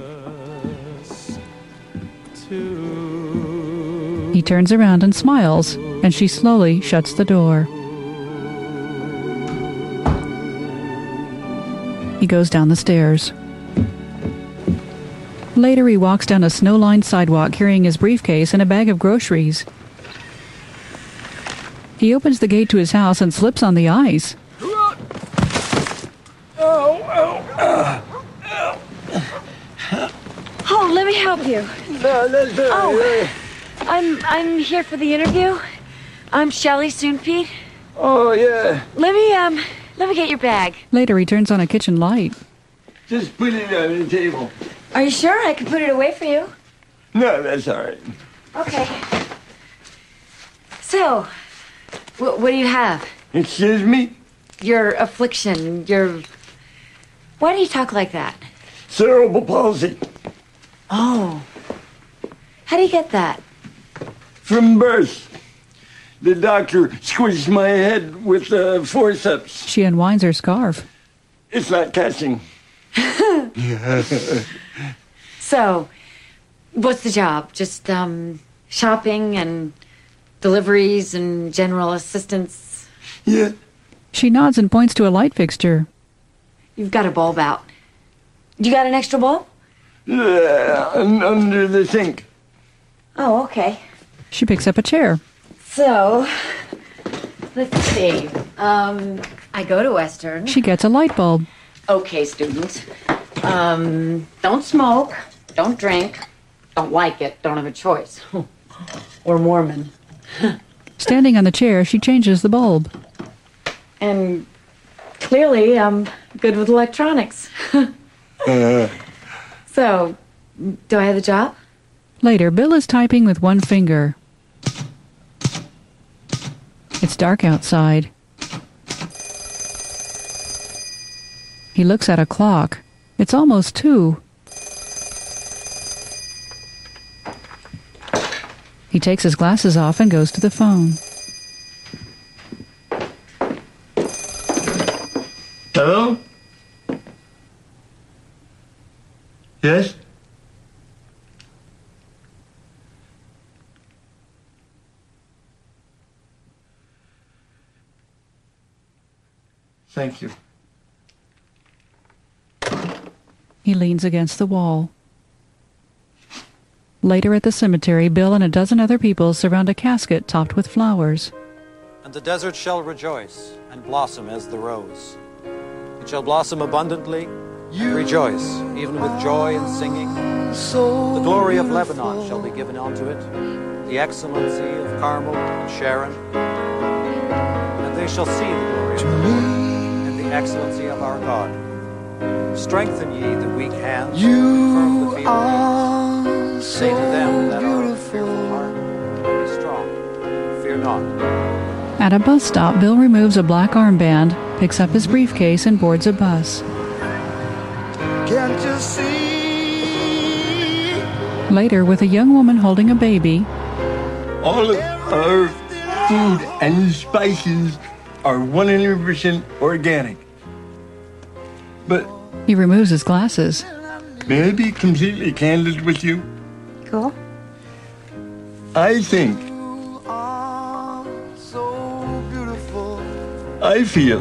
He turns around and smiles, and she slowly shuts the door. He goes down the stairs. Later, he walks down a snow-lined sidewalk carrying his briefcase and a bag of groceries. He opens the gate to his house and slips on the ice. Oh, oh, oh. Oh, let me help you. No, that's all Oh, right. I'm I'm here for the interview. I'm Shelley Soonpete. Oh, yeah. Let me, um, let me get your bag. Later, he turns on a kitchen light. Just put it on the table. Are you sure I can put it away for you? No, that's all right. Okay. So, wh- what do you have? Excuse me? Your affliction, your... Why do you talk like that? Cerebral palsy. Oh. How do you get that? From birth. The doctor squished my head with uh, forceps. She unwinds her scarf. It's not catching. So, what's the job? Just, um, shopping and deliveries and general assistance? Yeah. She nods and points to a light fixture. You've got a bulb out. You got an extra bulb? Yeah, under the sink. Oh, okay. She picks up a chair. So, let's see. Um, I go to Western. She gets a light bulb. Okay, students. Um, don't smoke. Don't drink. Don't like it. Don't have a choice. Or Mormon. Standing on the chair, she changes the bulb. And clearly, I'm good with electronics. uh. So, do I have the job? Later, Bill is typing with one finger. It's dark outside. He looks at a clock. It's almost two. He takes his glasses off and goes to the phone. Hello? Yes? Thank you. He leans against the wall. Later at the cemetery, Bill and a dozen other people surround a casket topped with flowers. And the desert shall rejoice and blossom as the rose. It shall blossom abundantly and rejoice, even with joy and singing. The glory of Lebanon shall be given unto it, the excellency of Carmel and Sharon. And they shall see the glory of the Lord and the excellency of our God. Strengthen ye the weak hands, confirm the feeble knees. Say to them that are of fearful heart, be strong, fear not. At a bus stop, Bill removes a black armband, picks up his briefcase, and boards a bus. Can't you see? Later, with a young woman holding a baby, all of our food and spices are one hundred percent organic. But he removes his glasses. May I be completely candid with you? Cool. I think I feel.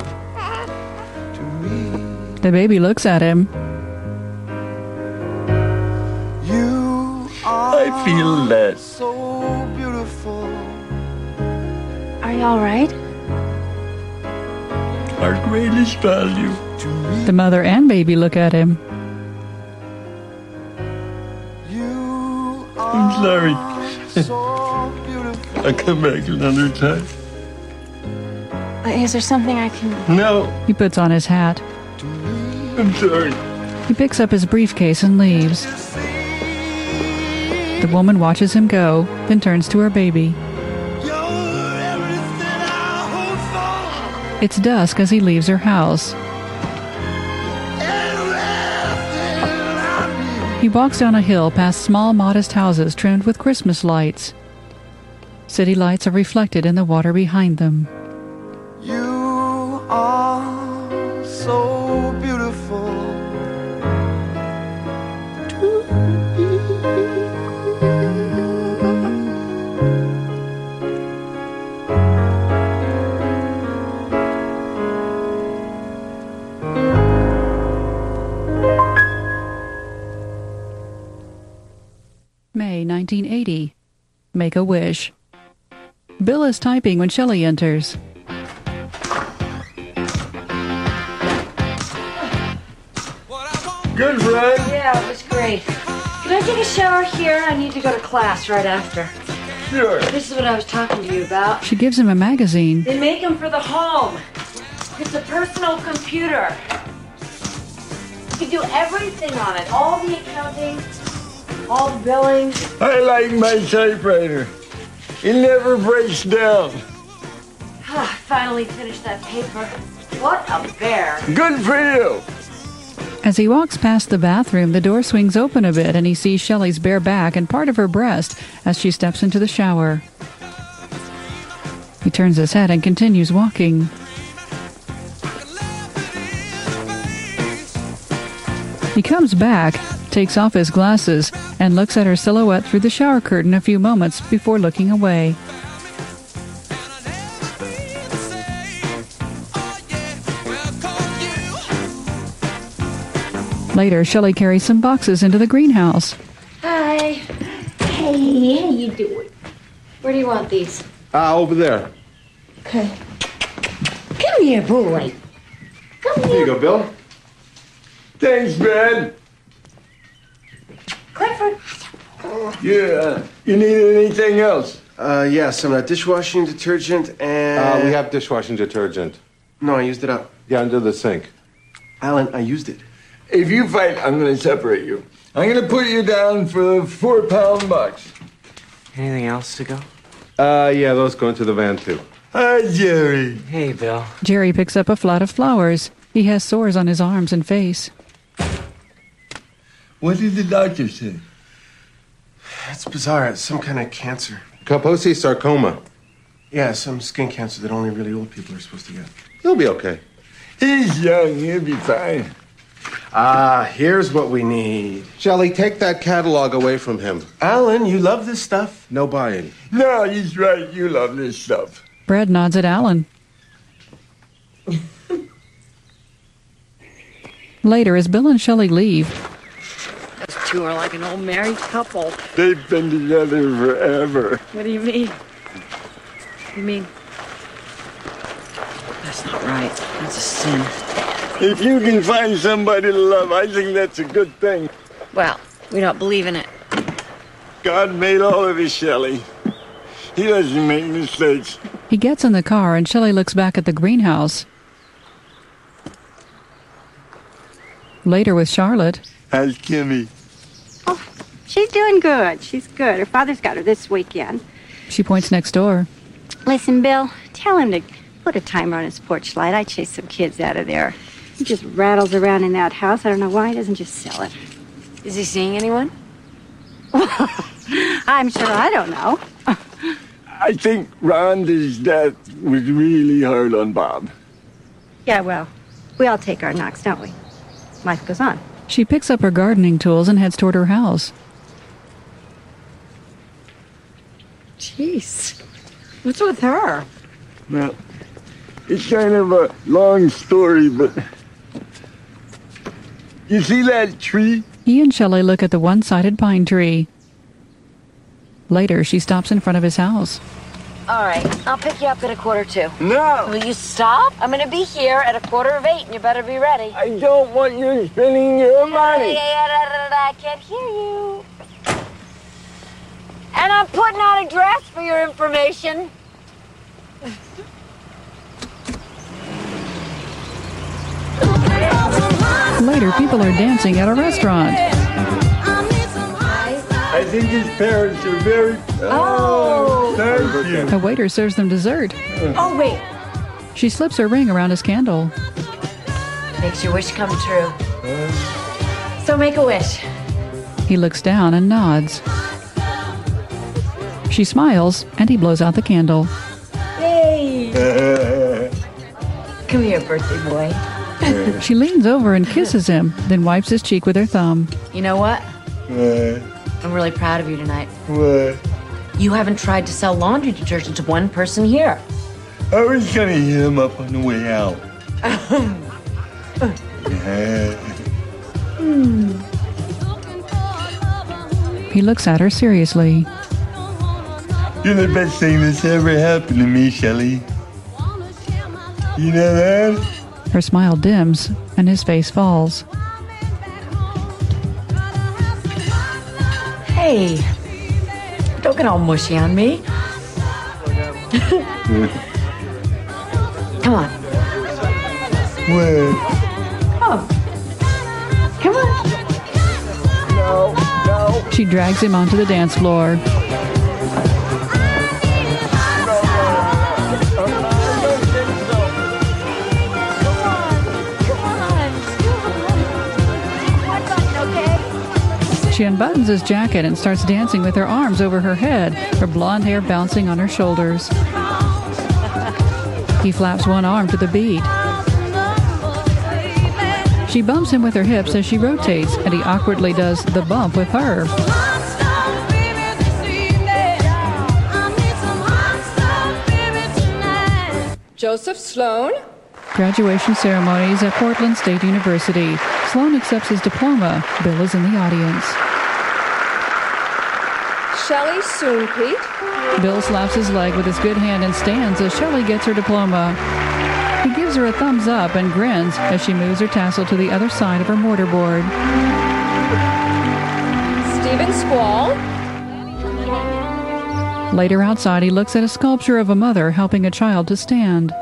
The baby looks at him. I feel that. So beautiful. Are you all right? Our greatest value. The mother and baby look at him. I'm sorry. I'll come back another time. Is there something I can... No. He puts on his hat. I'm sorry. He picks up his briefcase and leaves. The woman watches him go, then turns to her baby. It's dusk as he leaves her house. He walks down a hill past small, modest houses trimmed with Christmas lights. City lights are reflected in the water behind them. You are so beautiful to May nineteen eighty. Make-A-Wish. Bill is typing when Shelley enters. Good run. Yeah, it was great. Can I take a shower here? I need to go to class right after. Sure. This is what I was talking to you about. She gives him a magazine. They make them for the home. It's a personal computer. You can do everything on it. All the accounting, all the billing. I like my typewriter. It never breaks down. Finally finished that paper. What a bear. Good for you. As he walks past the bathroom, the door swings open a bit and he sees Shelley's bare back and part of her breast as she steps into the shower. He turns his head and continues walking. He comes back, takes off his glasses, and looks at her silhouette through the shower curtain a few moments before looking away. Later, Shelley carries some boxes into the greenhouse. Hi. Hey, how you doing? Where do you want these? Ah, uh, over there. Okay. Come here, boy. Come Here you go, Bill. Thanks, Brad. Clifford. Yeah. You need anything else? Uh, yeah, some uh, dishwashing detergent and... Uh, we have dishwashing detergent. No, I used it up. Yeah, under the sink. Alan, I used it. If you fight, I'm going to separate you. I'm going to put you down for the four-pound box. Anything else to go? Uh, yeah, those go into the van, too. Hi, Jerry. Hey, Bill. Jerry picks up a flat of flowers. He has sores on his arms and face. What did the doctor say? It's bizarre. It's some kind of cancer. Kaposi sarcoma. Yeah, some skin cancer that only really old people are supposed to get. He'll be okay. He's young. He'll be fine. Ah, uh, here's what we need. Shelley, take that catalog away from him. Alan, you love this stuff? No buying. No, he's right. You love this stuff. Brad nods at Alan. Later, as Bill and Shelley leave... Those two are like an old married couple. They've been together forever. What do you mean? You mean... That's not right. That's a sin. If you can find somebody to love, I think that's a good thing. Well, we don't believe in it. God made all of us, Shelley. He doesn't make mistakes. He gets in the car and Shelley looks back at the greenhouse. Later with Charlotte. How's Kimmy? Oh, she's doing good. She's good. Her father's got her this weekend. She points next door. Listen, Bill, tell him to put a timer on his porch light. I chase some kids out of there. He just rattles around in that house. I don't know why he doesn't just sell it. Is he seeing anyone? I'm sure I don't know. I think Rhonda's death was really hard on Bob. Yeah, well, we all take our knocks, don't we? Life goes on. She picks up her gardening tools and heads toward her house. Jeez. What's with her? Well, it's kind of a long story, but... You see that tree? He and Shelley look at the one-sided pine tree. Later, she stops in front of his house. All right, I'll pick you up at a quarter to. No! Will you stop? I'm going to be here at a quarter of eight, and you better be ready. I don't want you spending your money. Yeah, yeah, da, da, da, I can't hear you. And I'm putting on a dress for your information. Later, people are dancing at a restaurant. I think his parents are very... Oh! Thank you. A waiter serves them dessert. Oh, wait. She slips her ring around his candle. Makes your wish come true. So make a wish. He looks down and nods. She smiles, and he blows out the candle. Yay! Come here, birthday boy. She leans over and kisses him, then wipes his cheek with her thumb. You know what? What? I'm really proud of you tonight. What? You haven't tried to sell laundry detergent to one person here. I was gonna hit him up on the way out. He looks at her seriously. You're the best thing that's ever happened to me, Shelley. You know that? Her smile dims, and his face falls. Hey, Don't get all mushy on me. Come on. Where? Come. Come on. No, no. She drags him onto the dance floor. She unbuttons his jacket and starts dancing with her arms over her head, her blonde hair bouncing on her shoulders. He flaps one arm to the beat. She bumps him with her hips as she rotates, and he awkwardly does the bump with her. Joseph Sloan. Graduation ceremonies at Portland State University. Sloan accepts his diploma. Bill is in the audience. Shelley Soonpeat. Bill slaps his leg with his good hand and stands as Shelley gets her diploma. He gives her a thumbs up and grins as she moves her tassel to the other side of her mortarboard. Stephen Squall. Later outside, he looks at a sculpture of a mother helping a child to stand.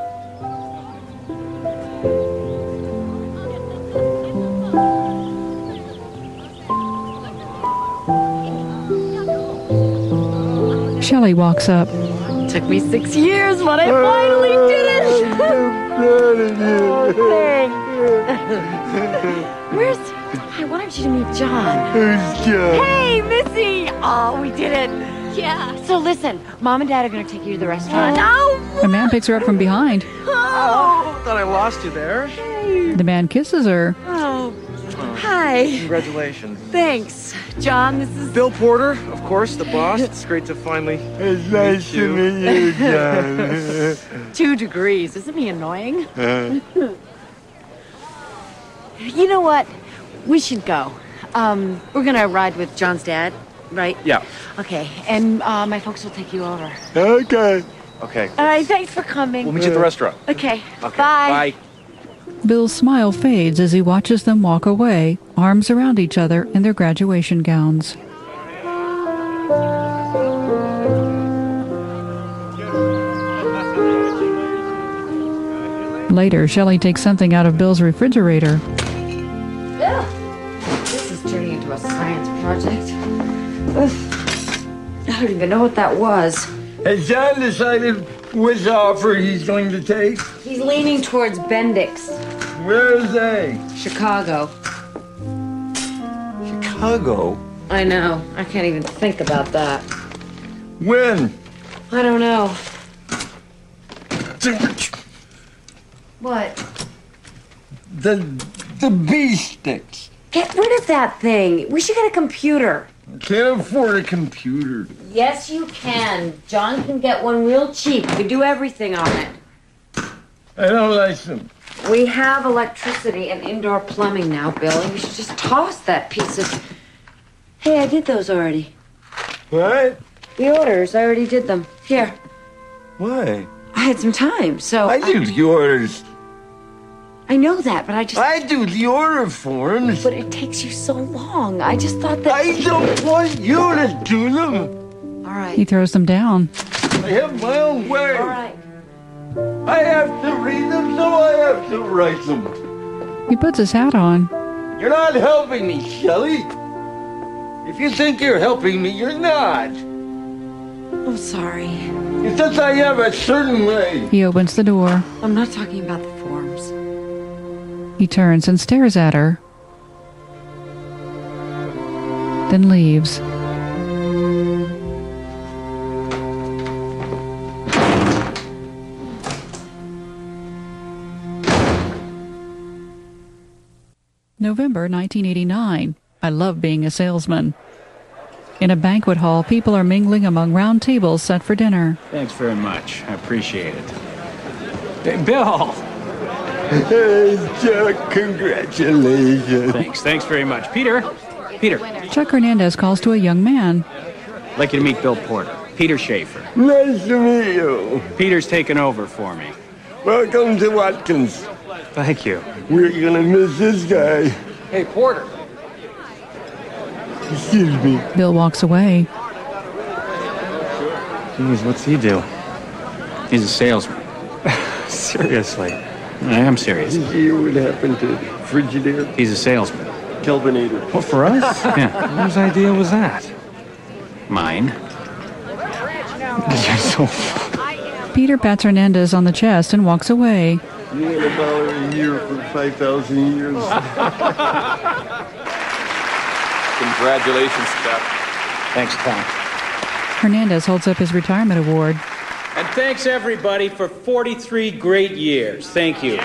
Shelley walks up. Took me six years, but I finally did it. I'm so proud of you. Thanks. Where's... I wanted you to meet John. Who's John? Hey, Missy. Oh, we did it. Yeah. So listen, Mom and Dad are going to take you to the restaurant. No. A man picks her up from behind. Oh, thought I lost you there. The man kisses her. Oh, hi. Congratulations. Thanks. John, this is... Bill Porter, of course, the boss. It's great to finally It's nice to meet you, John. Two degrees. Isn't he annoying? Uh, You know what? We should go. Um, we're going to ride with John's dad, right? Yeah. Okay, and uh, my folks will take you over. okay. Okay. All right, thanks for coming. We'll meet you at the restaurant. Okay, Okay. bye. Bye. Bill's smile fades as he watches them walk away, arms around each other in their graduation gowns. Later, Shelley takes something out of Bill's refrigerator. Ugh. This is turning into a science project. Ugh. I don't even know what that was. Has John decided which offer he's going to take? He's leaning towards Bendix. Where is they? Chicago. Chicago? I know. I can't even think about that. When? I don't know. What? The the bee sticks. Get rid of that thing. We should get a computer. Can't afford a computer. Yes, you can. John can get one real cheap. We can do everything on it. I don't like them. We have electricity and indoor plumbing now, Bill. You should just toss that piece of... Hey, I did those already. What? The orders, I already did them. Here. Why? I had some time, so... I do the orders. I know that, but I just... I do the order forms. But it takes you so long. I just thought that... I don't want you to do them. All right. He throws them down. I have my own way. All right. I have to read them, so I have to write them. He puts his hat on. You're not helping me, Shelley. If you think you're helping me, you're not. I'm sorry. It's just I have a certain way. He opens the door. I'm not talking about the forms. He turns and stares at her, then leaves. November nineteen eighty-nine. I love being a salesman. In a banquet hall, people are mingling among round tables set for dinner. Thanks very much. I appreciate it. Hey, Bill! Hey, Chuck, congratulations. Thanks. Thanks very much. Peter! Peter. Chuck Hernandez calls to a young man. I'd like you to meet Bill Porter. Peter Schaefer. Nice to meet you. Peter's taken over for me. Welcome to Watkins. Thank you. We're gonna miss this guy. Hey, Porter. Excuse me. Bill walks away. Jeez, what's he do? He's a salesman. Seriously. I am serious. Did you hear what happened to Frigidaire? He's a salesman. Kelvinator. What, for us? Yeah. Whose idea was that? Mine. You're so... Peter pats Hernandez on the chest and walks away. You want a dollar a year for five thousand years? Congratulations, Chuck. Thanks, Tom. Hernandez holds up his retirement award. And thanks, everybody, for forty-three great years. Thank you.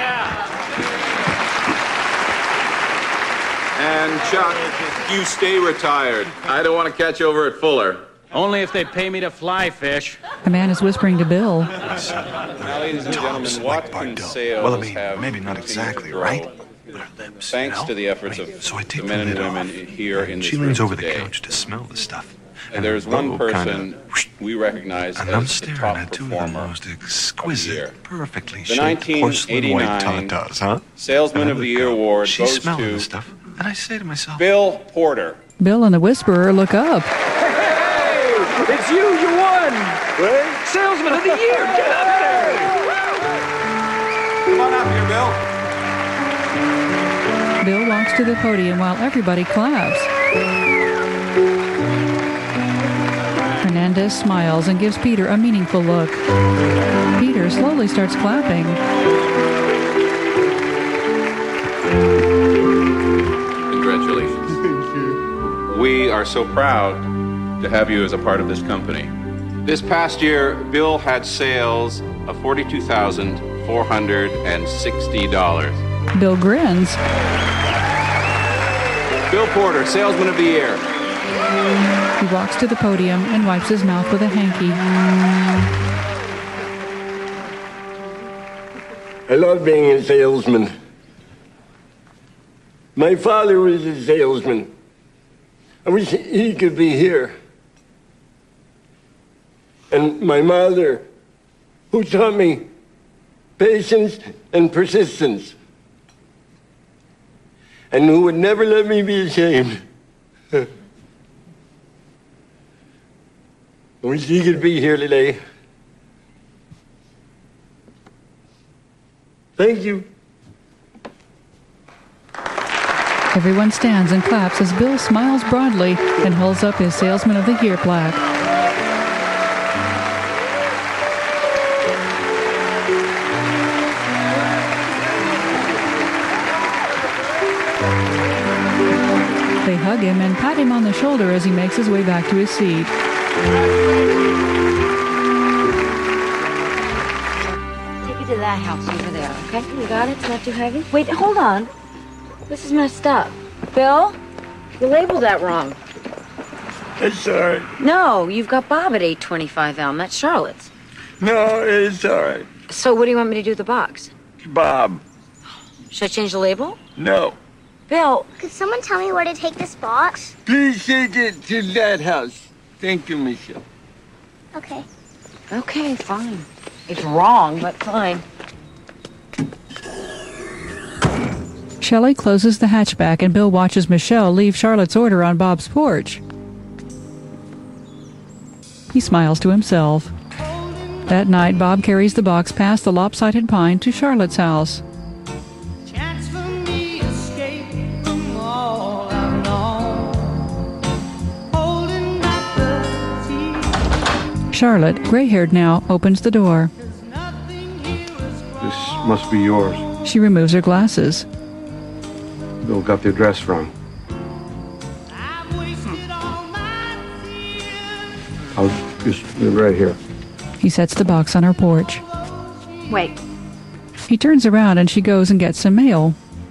And Chuck, you stay retired. I don't want to catch you over at Fuller. Only if they pay me to fly fish. A man is whispering to Bill. Now, ladies and gentlemen, Watkins Sales Well, I mean, have maybe not exactly, right? But her lips, thanks you know? to the efforts I mean, of so I take the the men and lid women off, here in and this she room leans over today. the couch to smell the stuff. And there's one the person kinda, we recognize and as I'm the staring top at two of performer the most exquisite, perfectly The shaped nineteen porcelain white eighty-nine tatas, huh? Salesman And I of the look Year up, award she's goes smelling to the stuff, and I say to myself, Bill Porter. Bill and the Whisperer look up. Hey, it's you. You won. What? Salesman of the Year. Get up there. Come on up here, Bill. Bill walks to the podium while everybody claps. Hernandez smiles and gives Peter a meaningful look. Peter slowly starts clapping. Congratulations. We are so proud to have you as a part of this company. This past year, Bill had sales of forty-two thousand four hundred sixty dollars. Bill grins. Bill Porter, Salesman of the Year. He walks to the podium and wipes his mouth with a hanky. I love being a salesman. My father was a salesman. I wish he could be here. And my mother, who taught me patience and persistence, and who would never let me be ashamed. I wish he could be here today. Thank you. Everyone stands and claps as Bill smiles broadly and holds up his Salesman of the Year plaque. They hug him and pat him on the shoulder as he makes his way back to his seat. Take it to that house over there, okay? You got it? It's not too heavy? Wait, hold on. This is messed up. Bill, you labeled that wrong. It's all right. No, you've got Bob at eight twenty-five Elm. That's Charlotte's. No, it's all right. So what do you want me to do with the box? Bob. Should I change the label? No. Bill. Could someone tell me where to take this box? Please take it to that house. Thank you, Michelle. Okay. Okay, fine. It's wrong, but fine. Shelley closes the hatchback and Bill watches Michelle leave Charlotte's order on Bob's porch. He smiles to himself. That night, Bob carries the box past the lopsided pine to Charlotte's house. Charlotte, gray-haired now, opens the door. This must be yours. She removes her glasses. Bill got the address wrong. I'll just live right here. He sets the box on her porch. Wait. He turns around and she goes and gets some mail.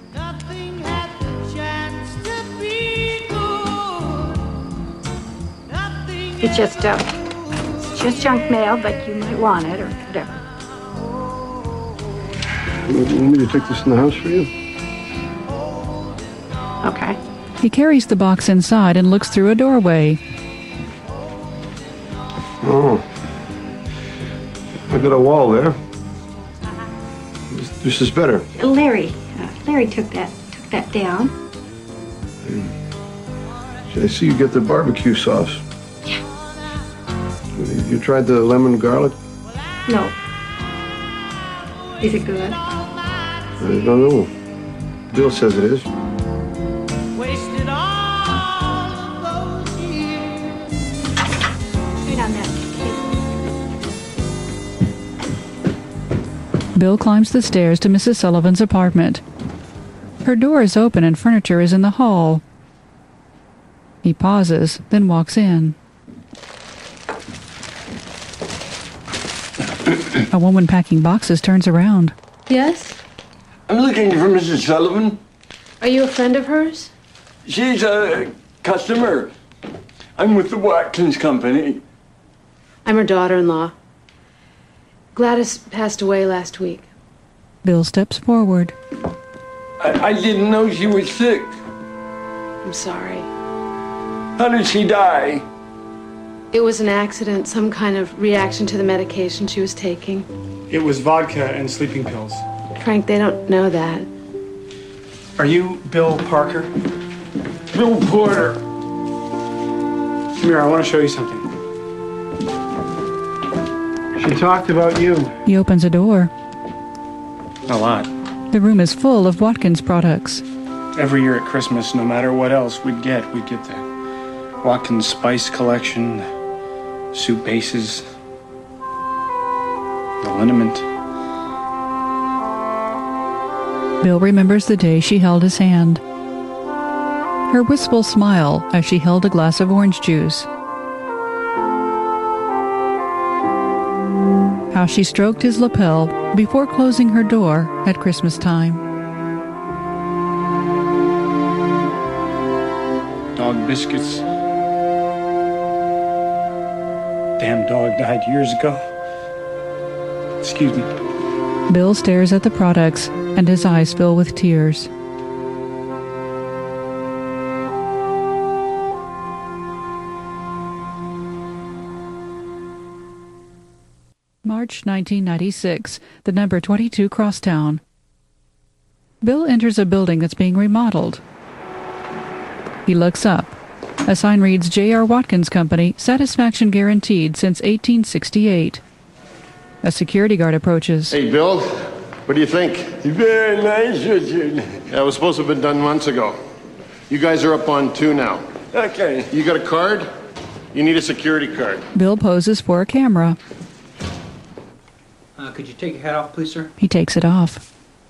It's just, uh, it's just junk mail, but you might want it or whatever. You want me to take this in the house for you? Okay. He carries the box inside and looks through a doorway. Oh. I got a wall there. This, this is better. Larry, uh, Larry took that took that down. I see you get the barbecue sauce. Yeah. You tried the lemon garlic? No. Is it good? I don't know. Bill says it is. Wasted all of those years. Right on that. Bill climbs the stairs to Missus Sullivan's apartment. Her door is open and furniture is in the hall. He pauses, then walks in. A woman packing boxes turns around. Yes? I'm looking for Missus Sullivan. Are you a friend of hers? She's a customer. I'm with the Watkins Company. I'm her daughter-in-law. Gladys passed away last week. Bill steps forward. I, I didn't know she was sick. I'm sorry. How did she die? It was an accident, some kind of reaction to the medication she was taking. It was vodka and sleeping pills. Frank, they don't know that. Are you Bill Parker? Bill Porter. Come here, I want to show you something. She talked about you. He opens a door. A lot. The room is full of Watkins products. Every year at Christmas, no matter what else we'd get, we'd get the Watkins Spice Collection, soup bases, the liniment. Bill remembers the day she held his hand. Her wistful smile as she held a glass of orange juice. How she stroked his lapel before closing her door at Christmas time. Dog biscuits. Damn dog died years ago. Excuse me. Bill stares at the products and his eyes fill with tears. March nineteen ninety-six, the number twenty-two Crosstown. Bill enters a building that's being remodeled. He looks up. A sign reads J R Watkins Company, satisfaction guaranteed since eighteen sixty-eight. A security guard approaches. Hey, Bill, what do you think? Very nice, Richard. That was supposed to have been done months ago. You guys are up on two now. Okay. You got a card? You need a security card. Bill poses for a camera. Uh, could you take your hat off, please, sir? He takes it off.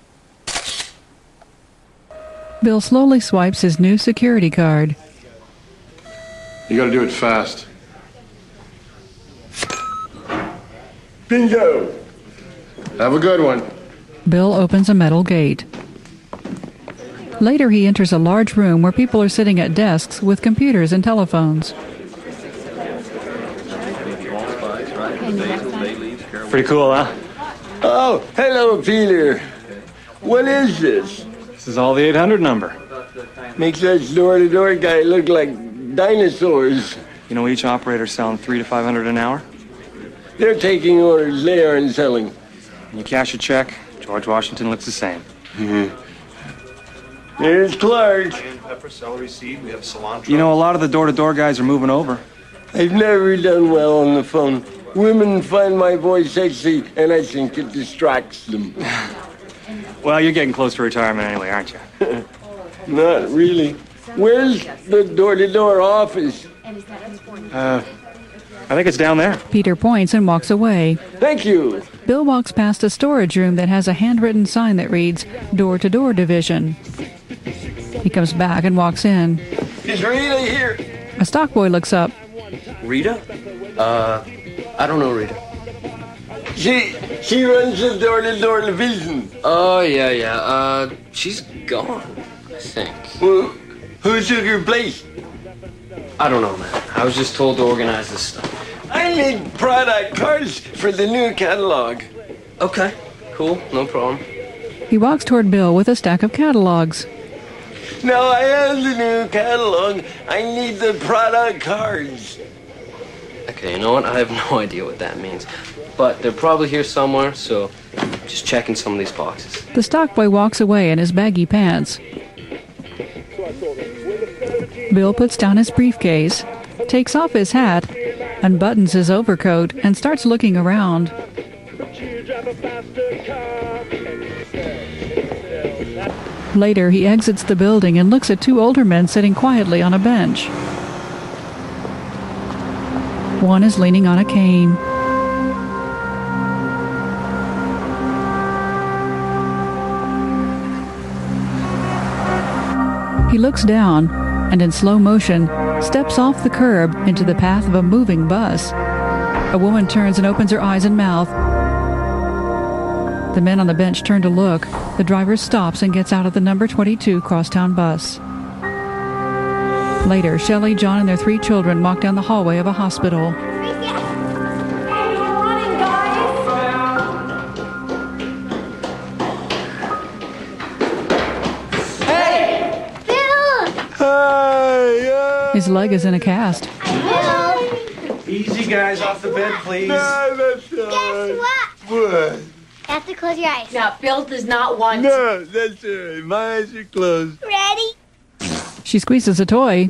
Bill slowly swipes his new security card. You gotta do it fast. Bingo! Have a good one. Bill opens a metal gate. Later, he enters a large room where people are sitting at desks with computers and telephones. Pretty cool, huh? Oh, hello, Peter. What is this? This is all the eight hundred number. Makes us door-to-door guy look like dinosaurs. You know, each operator's selling three to five hundred an hour. They're taking orders, they aren't selling. When you cash a check, George Washington looks the same. Mm-hmm. There's Clark. Cayenne pepper, celery seed, we have cilantro. You know, a lot of the door-to-door guys are moving over. I've never done well on the phone. Women find my voice sexy, and I think it distracts them. Well, you're getting close to retirement anyway, aren't you? Not really. Where's the door-to-door office? Uh, I think it's down there. Peter points and walks away. Thank you. Bill walks past a storage room that has a handwritten sign that reads, Door-to-Door Division. He comes back and walks in. Is Rita here? A stockboy looks up. Rita? Uh, I don't know Rita. She, she runs the door-to-door division. Oh, yeah, yeah. Uh, she's gone, I think. Well, who took her place? I don't know, man. I was just told to organize this stuff. I need product cards for the new catalog. Okay, cool. No problem. He walks toward Bill with a stack of catalogs. Now I have the new catalog. I need the product cards. Okay, you know what? I have no idea what that means. But they're probably here somewhere, so just checking some of these boxes. The stockboy walks away in his baggy pants. Bill puts down his briefcase, takes off his hat, unbuttons his overcoat, and starts looking around. Later, he exits the building and looks at two older men sitting quietly on a bench. One is leaning on a cane. He looks down and in slow motion steps off the curb into the path of a moving bus. A woman turns and opens her eyes and mouth. The men on the bench turn to look. The driver stops and gets out of the number twenty-two crosstown bus. Later, Shelley, John, and their three children walk down the hallway of a hospital. His leg is in a cast. Easy, guys, off the bed, please. No, that's all right. Guess what? What? You have to close your eyes. Now, Bill does not want No, that's all right. My eyes are closed. Ready? She squeezes a toy.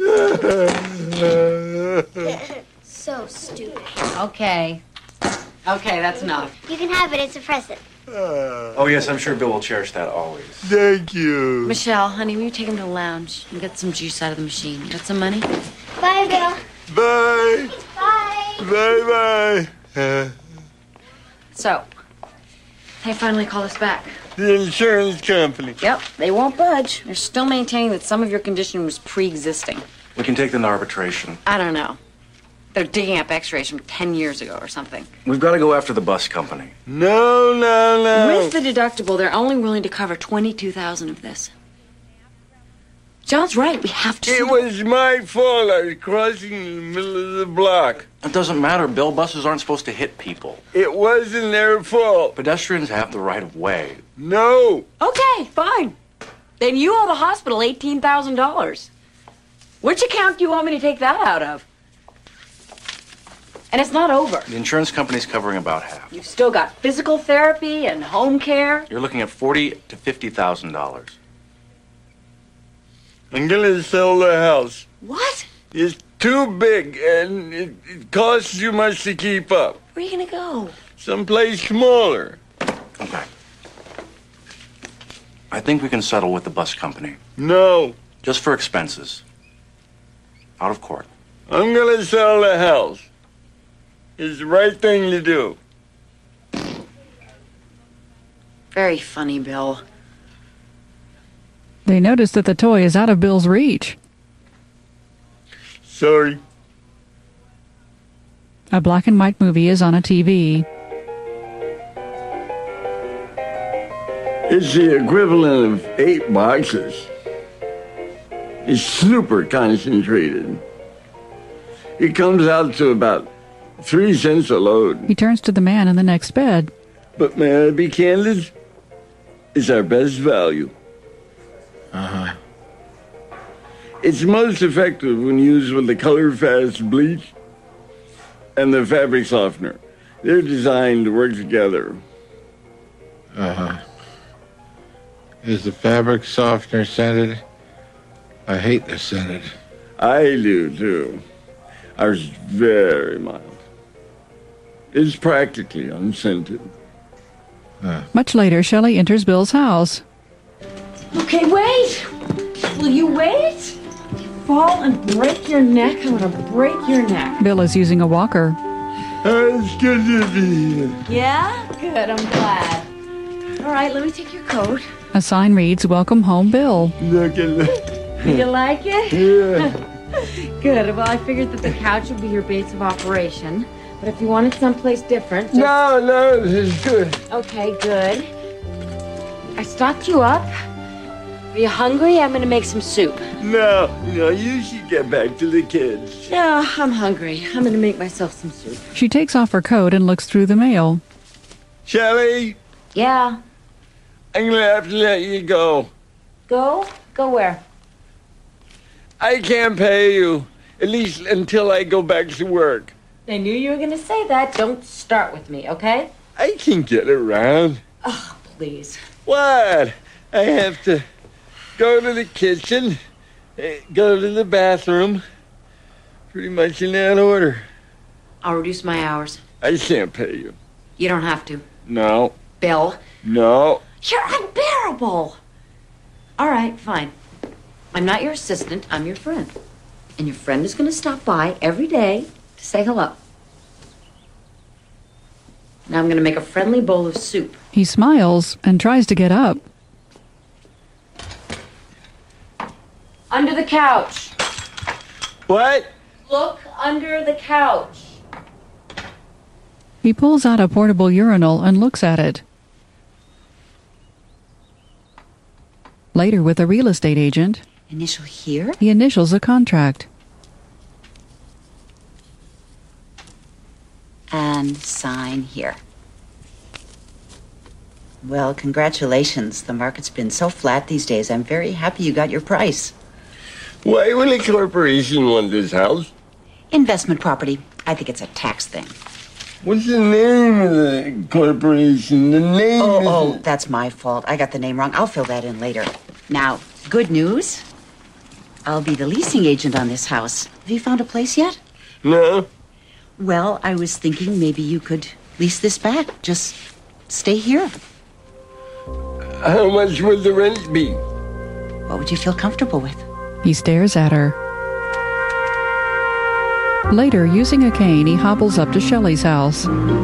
So stupid. Okay. Okay, that's enough. You can have it. It's a present. Oh, yes, I'm sure Bill will cherish that always. Thank you. Michelle, honey, will you take him to the lounge and get some juice out of the machine? Got some money? Bye, Bill. Bye. Bye. Bye bye. So, they finally called us back. The insurance company. Yep, they won't budge. They're still maintaining that some of your condition was pre-existing. We can take them to arbitration. I don't know. They're digging up x-rays from ten years ago or something. We've got to go after the bus company. No, no, no. With the deductible, they're only willing to cover twenty-two thousand dollars of this. John's right. We have to... It was my fault. I was crossing in the middle of the block. It doesn't matter, Bill. Buses aren't supposed to hit people. It wasn't their fault. Pedestrians have the right of way. No. Okay, fine. Then you owe the hospital eighteen thousand dollars. Which account do you want me to take that out of? And it's not over. The insurance company's covering about half. You've still got physical therapy and home care. You're looking at forty to fifty thousand dollars. I'm gonna sell the house. What? It's too big and it, it costs too much to keep up. Where are you gonna go? Someplace smaller. Okay. I think we can settle with the bus company. No. Just for expenses. Out of court. I'm gonna sell the house. It's the right thing to do. Very funny, Bill. They notice that the toy is out of Bill's reach. Sorry. A black and white movie is on a T V. It's the equivalent of eight boxes. It's super concentrated. It comes out to about three cents a load. He turns to the man in the next bed. But may I be candid? It's our best value. Uh-huh. It's most effective when used with the color fast bleach and the fabric softener. They're designed to work together. Uh-huh. Is the fabric softener scented? I hate the scented. I do, too. Ours is very mild. It's practically unscented. Huh. Much later, Shelley enters Bill's house. Okay, wait! Will you wait? Fall and break your neck. I'm gonna break your neck. Bill is using a walker. It's good to be here. Yeah? Good, I'm glad. All right, let me take your coat. A sign reads, "Welcome home, Bill." Look at that. You like it? Yeah. Good. Well, I figured that the couch would be your base of operation. But if you wanted someplace different... Just... No, no, this is good. Okay, good. I stocked you up. Are you hungry? I'm gonna make some soup. No, no, you should get back to the kids. No, I'm hungry. I'm gonna make myself some soup. She takes off her coat and looks through the mail. Shelley, Yeah. I'm gonna have to let you go. Go? Go where? I can't pay you, at least until I go back to work. I knew you were gonna say that. Don't start with me, okay? I can get around. Oh, please. What? I have to go to the kitchen, eh, go to the bathroom, pretty much in that order. I'll reduce my hours. I can't pay you. You don't have to. No. Bill, No. you're unbearable. All right, fine. I'm not your assistant. I'm your friend. And your friend is going to stop by every day to say hello. Now I'm going to make a friendly bowl of soup. He smiles and tries to get up. Under the couch. What? Look under the couch. He pulls out a portable urinal and looks at it. Later, with a real estate agent, Initial here? he initials a contract. And sign here. Well, congratulations. The market's been so flat these days. I'm very happy you got your price. Why will a corporation want this house? Investment property. I think it's a tax thing. What's the name of the corporation? The name Oh, is... oh, that's my fault. I got the name wrong. I'll fill that in later. Now, good news. I'll be the leasing agent on this house. Have you found a place yet? No. Well, I was thinking maybe you could lease this back. Just stay here. How much would the rent be? What would you feel comfortable with? He stares at her. Later, using a cane, he hobbles up to Shelley's house.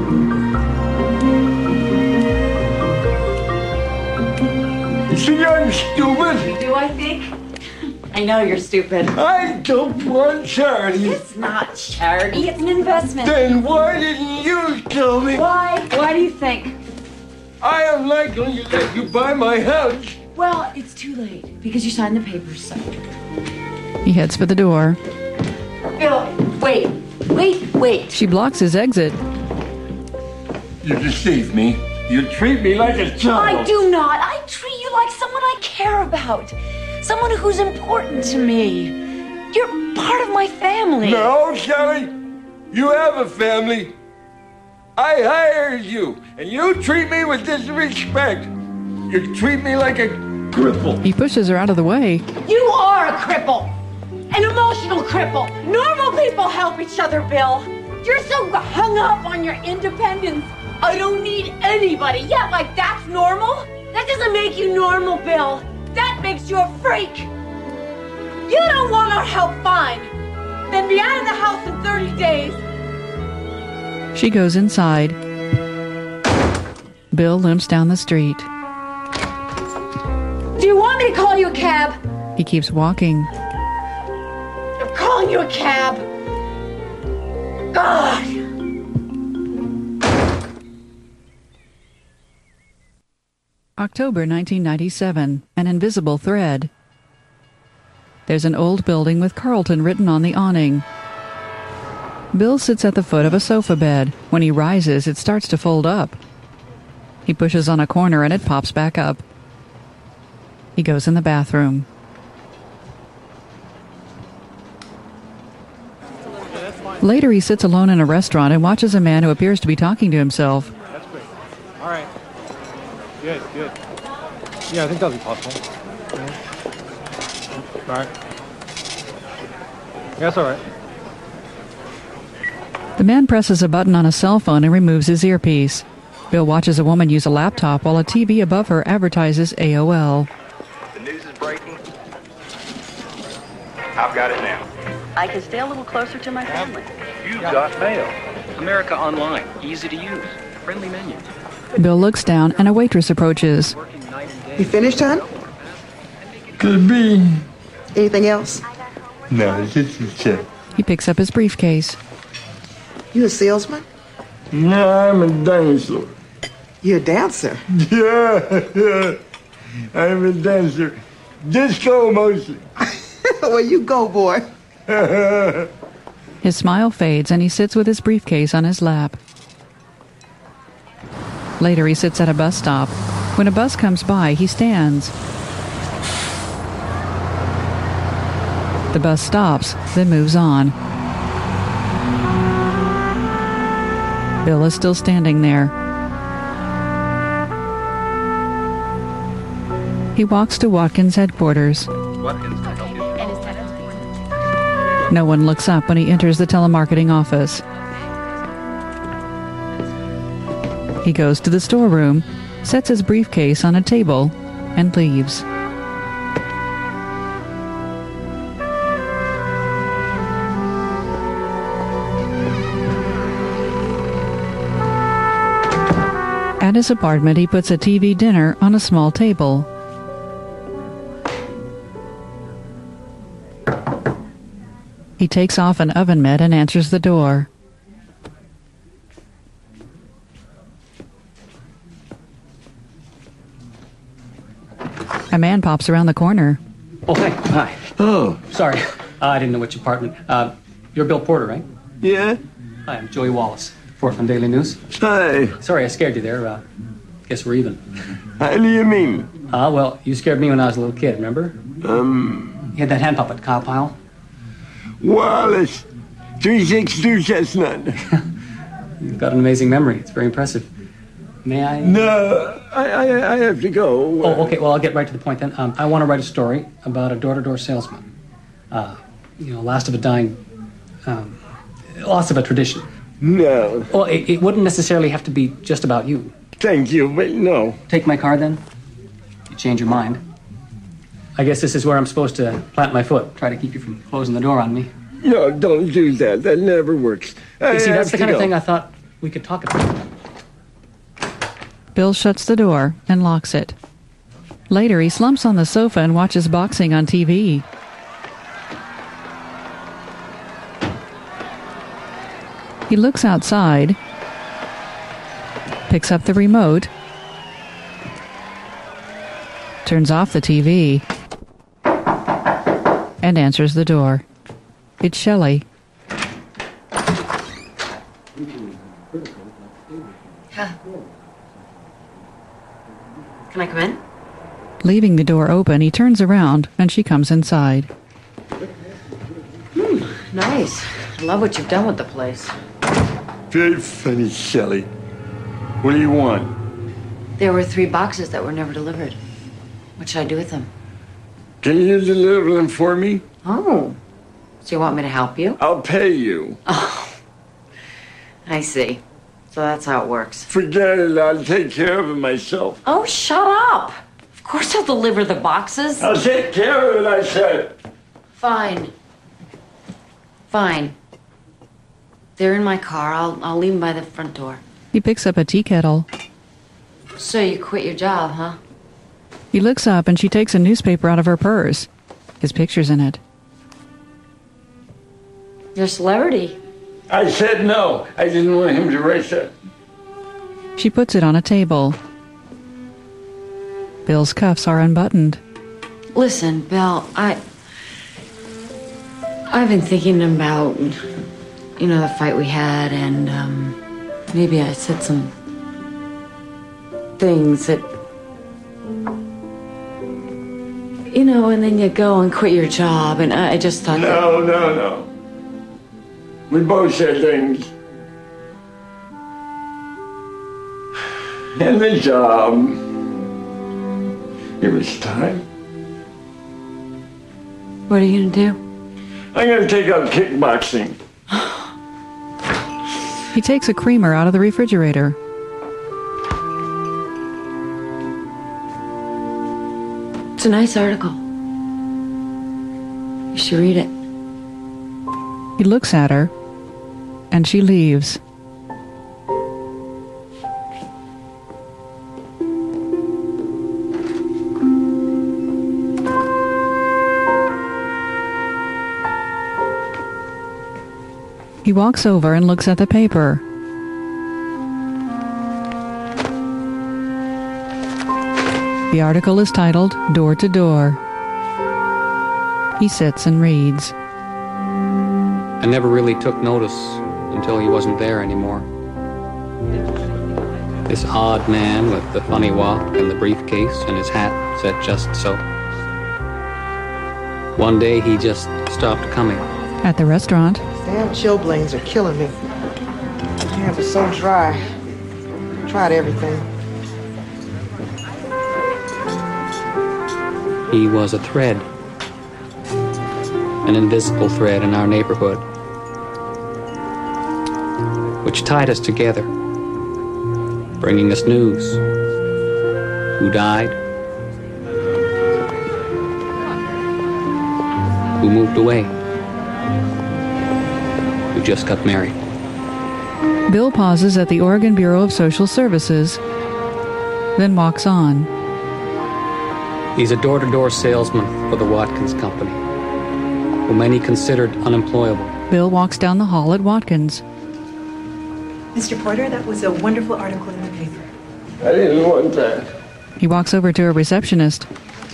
See, I'm stupid. Do I think? I know you're stupid. I don't want charity. It's not charity. It's an investment. Then why didn't you tell me? Why? Why do you think? I am not going to let you buy my house. Well, it's too late because you signed the papers, so. He heads for the door. Bill, wait. Wait, wait. She blocks his exit. You deceived me. You treat me like a child. I do not. I treat you like someone I care about. Someone who's important to me. You're part of my family. No, Shelley. You have a family. I hired you, and you treat me with disrespect. You treat me like a cripple. He pushes her out of the way. You are a cripple. An emotional cripple. Normal people help each other, Bill. You're so hung up on your independence. I don't need anybody. Yeah, like that's normal? That doesn't make you normal, Bill. That makes you a freak. You don't want our help, fine. Then be out of the house in thirty days. She goes inside. Bill limps down the street. Do you want me to call you a cab? He keeps walking. I'm calling you a cab. God. October nineteen ninety-seven, An Invisible Thread. There's an old building with Carlton written on the awning. Bill sits at the foot of a sofa bed. When he rises, it starts to fold up. He pushes on a corner and it pops back up. He goes in the bathroom. Later, he sits alone in a restaurant and watches a man who appears to be talking to himself. That's great. All right. Good, good. Yeah, I think that'll be possible. Yeah. All right. Yeah, that's all right. The man presses a button on a cell phone and removes his earpiece. Bill watches a woman use a laptop while a T V above her advertises A O L. The news is breaking. I've got it now. I can stay a little closer to my family. You've got mail. America Online. Easy to use. Friendly menu. Bill looks down and a waitress approaches. You finished, hon? Could be. Anything else? No, this is check. He picks up his briefcase. You a salesman? No, I'm a dancer. You a dancer? Yeah, yeah. I'm a dancer. Disco mostly. Well, you go, boy. His smile fades and he sits with his briefcase on his lap. Later, he sits at a bus stop. When a bus comes by, he stands. The bus stops, then moves on. Bill is still standing there. He walks to Watkins' headquarters. Watkins can help you. No one looks up when he enters the telemarketing office. He goes to the storeroom, sets his briefcase on a table, and leaves. At his apartment, he puts a T V dinner on a small table. He takes off an oven mitt and answers the door. A man pops around the corner. Oh, hi. Hi. Oh. Sorry. Uh, I didn't know which apartment. Uh, you're Bill Porter, right? Yeah? Hi, I'm Joey Wallace, Portland Daily News. Hi. Sorry, I scared you there. Uh, guess we're even. How do you mean? Ah, uh, well, you scared me when I was a little kid, remember? Um... You had that hand puppet, Kyle Pyle. Wallace, three six two Chestnut. You've got an amazing memory. It's very impressive. May I? No, I, I, I have to go. Oh, okay. Well, I'll get right to the point then. Um, I want to write a story about a door-to-door salesman. Uh, you know, last of a dying, um, loss of a tradition. No. Well, it, it wouldn't necessarily have to be just about you. Thank you, but no. Take my card then. You change your mind. I guess this is where I'm supposed to plant my foot. Try to keep you from closing the door on me. No, don't do that. That never works. I You see, that's have the to kind of go. thing I thought we could talk about. Bill shuts the door and locks it. Later, he slumps on the sofa and watches boxing on T V. He looks outside, picks up the remote, turns off the T V, and answers the door. It's Shelley. Huh. Can I come in? Leaving the door open, he turns around and she comes inside. Hmm, nice. I love what you've done with the place. Very funny, Shelley. What do you want? There were three boxes that were never delivered. What should I do with them? Can you deliver them for me? Oh. So you want me to help you? I'll pay you. Oh. I see. So that's how it works. Forget it. I'll take care of it myself. Oh, shut up. Of course I'll deliver the boxes. I'll take care of it, I said. Fine. Fine. They're in my car. I'll, I'll leave them by the front door. He picks up a tea kettle. So you quit your job, huh? He looks up and she takes a newspaper out of her purse. His picture's in it. You're a celebrity. I said no. I didn't want him to erase it. She puts it on a table. Bill's cuffs are unbuttoned. Listen, Bill, I... I've been thinking about, you know, the fight we had, and um, maybe I said some things that, you know, and then you go and quit your job, and I, I just thought No, no, no. We both said things. And the job. It was time. What are you gonna do? I'm gonna take up kickboxing. He takes a creamer out of the refrigerator. It's a nice article. You should read it. He looks at her, and she leaves. He walks over and looks at the paper. The article is titled Door to Door. He sits and reads. I never really took notice until he wasn't there anymore. This odd man with the funny walk and the briefcase and his hat set just so. One day he just stopped coming. At the restaurant, Damn chilblains are killing me. My hands are so dry. Tried everything. He was a thread, an invisible thread in our neighborhood, which tied us together, bringing us news. Who died? Who moved away? Who just got married? Bill pauses at the Oregon Bureau of Social Services, then walks on. He's a door-to-door salesman for the Watkins Company, who many considered unemployable. Bill walks down the hall at Watkins. Mister Porter, that was a wonderful article in the paper. I didn't want that. He walks over to a receptionist.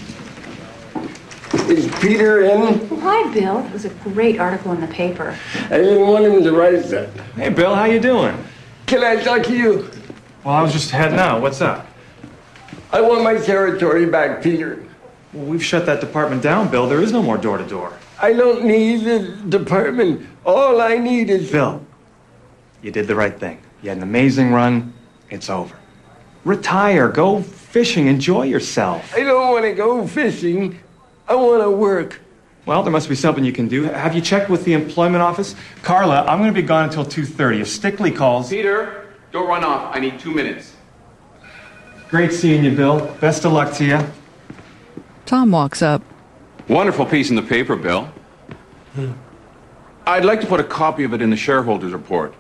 Is Peter in? Hi, Bill. It was a great article in the paper. I didn't want him to write that. Hey, Bill, how you doing? Can I talk to you? Well, I was just heading out. What's up? I want my territory back, Peter. Well, we've shut that department down, Bill. There is no more door-to-door. I don't need the department. All I need is... Bill, you did the right thing. You had an amazing run. It's over. Retire. Go fishing. Enjoy yourself. I don't want to go fishing. I want to work. Well, there must be something you can do. Have you checked with the employment office? Carla, I'm going to be gone until two thirty. If Stickley calls... Peter, don't run off. I need two minutes. Great seeing you, Bill. Best of luck to you. Tom walks up. Wonderful piece in the paper, Bill. Hmm. I'd like to put a copy of it in the shareholders report.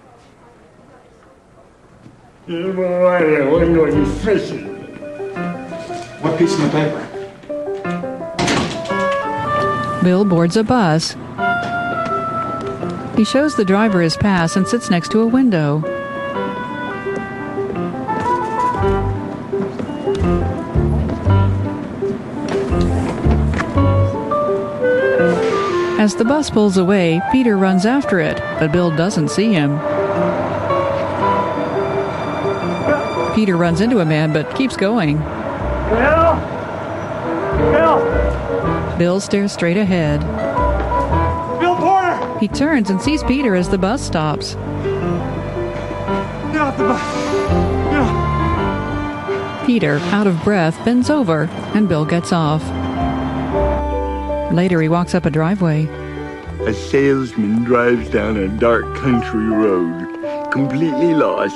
I'm going fishing. What piece in the paper? Bill boards a bus. He shows the driver his pass and sits next to a window. As the bus pulls away, Peter runs after it, but Bill doesn't see him. Peter runs into a man, but keeps going. Bill! Bill! Bill stares straight ahead. Bill Porter! He turns and sees Peter as the bus stops. Get off the bus! Get off. Peter, out of breath, bends over, and Bill gets off. Later, he walks up a driveway. A salesman drives down a dark country road, completely lost.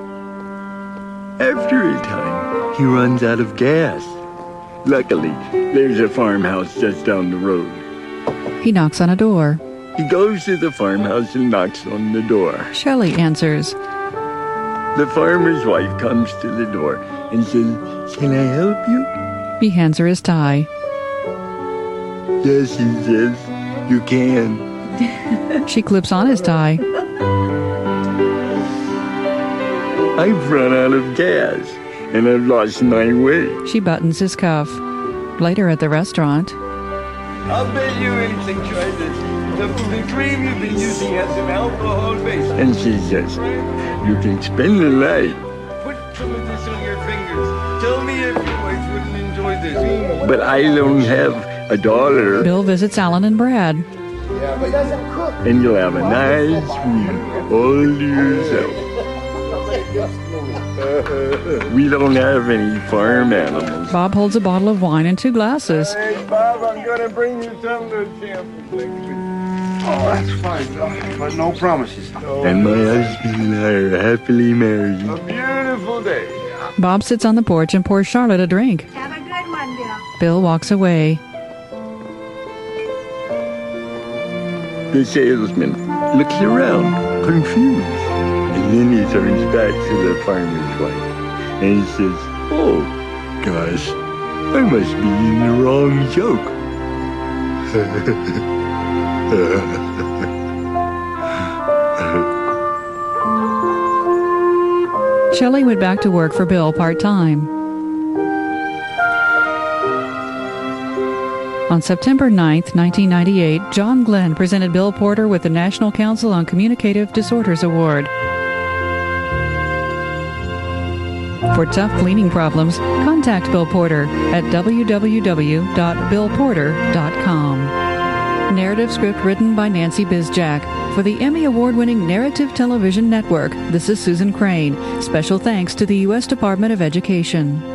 After a time, he runs out of gas. Luckily, there's a farmhouse just down the road. He knocks on a door. He goes to the farmhouse and knocks on the door. Shelley answers. The farmer's wife comes to the door and says, "Can I help you?" He hands her his tie. Yes, he says, "You can." She clips on his tie. I've run out of gas, and I've lost my way. She buttons his cuff. Later at the restaurant. I'll bet you anything try this. The, the cream you've been using has some alcohol base. And she says, "You can spend the night. Put some of this on your fingers. Tell me if your wife wouldn't enjoy this." But I don't have a daughter. Bill visits Alan and Brad. Yeah, but doesn't cook. And you'll have a nice meal all to yourself. We don't have any farm animals. Bob holds a bottle of wine and two glasses. Hey, Bob, I'm going to bring you some to sample. Oh, that's fine, but no promises. And my husband and I are happily married. A beautiful day. Bob sits on the porch and pours Charlotte a drink. Have a good one, Bill. Bill walks away. The salesman looks around, confused. And then he turns back to the farmer's wife. And he says, "Oh, gosh, I must be in the wrong joke." Shelley went back to work for Bill part-time. On September ninth, nineteen ninety-eight, John Glenn presented Bill Porter with the National Council on Communicative Disorders Award. For tough cleaning problems, contact Bill Porter at w w w dot bill porter dot com. Narrative script written by Nancy Bizjack. For the Emmy Award-winning Narrative Television Network, this is Susan Crane. Special thanks to the U S Department of Education.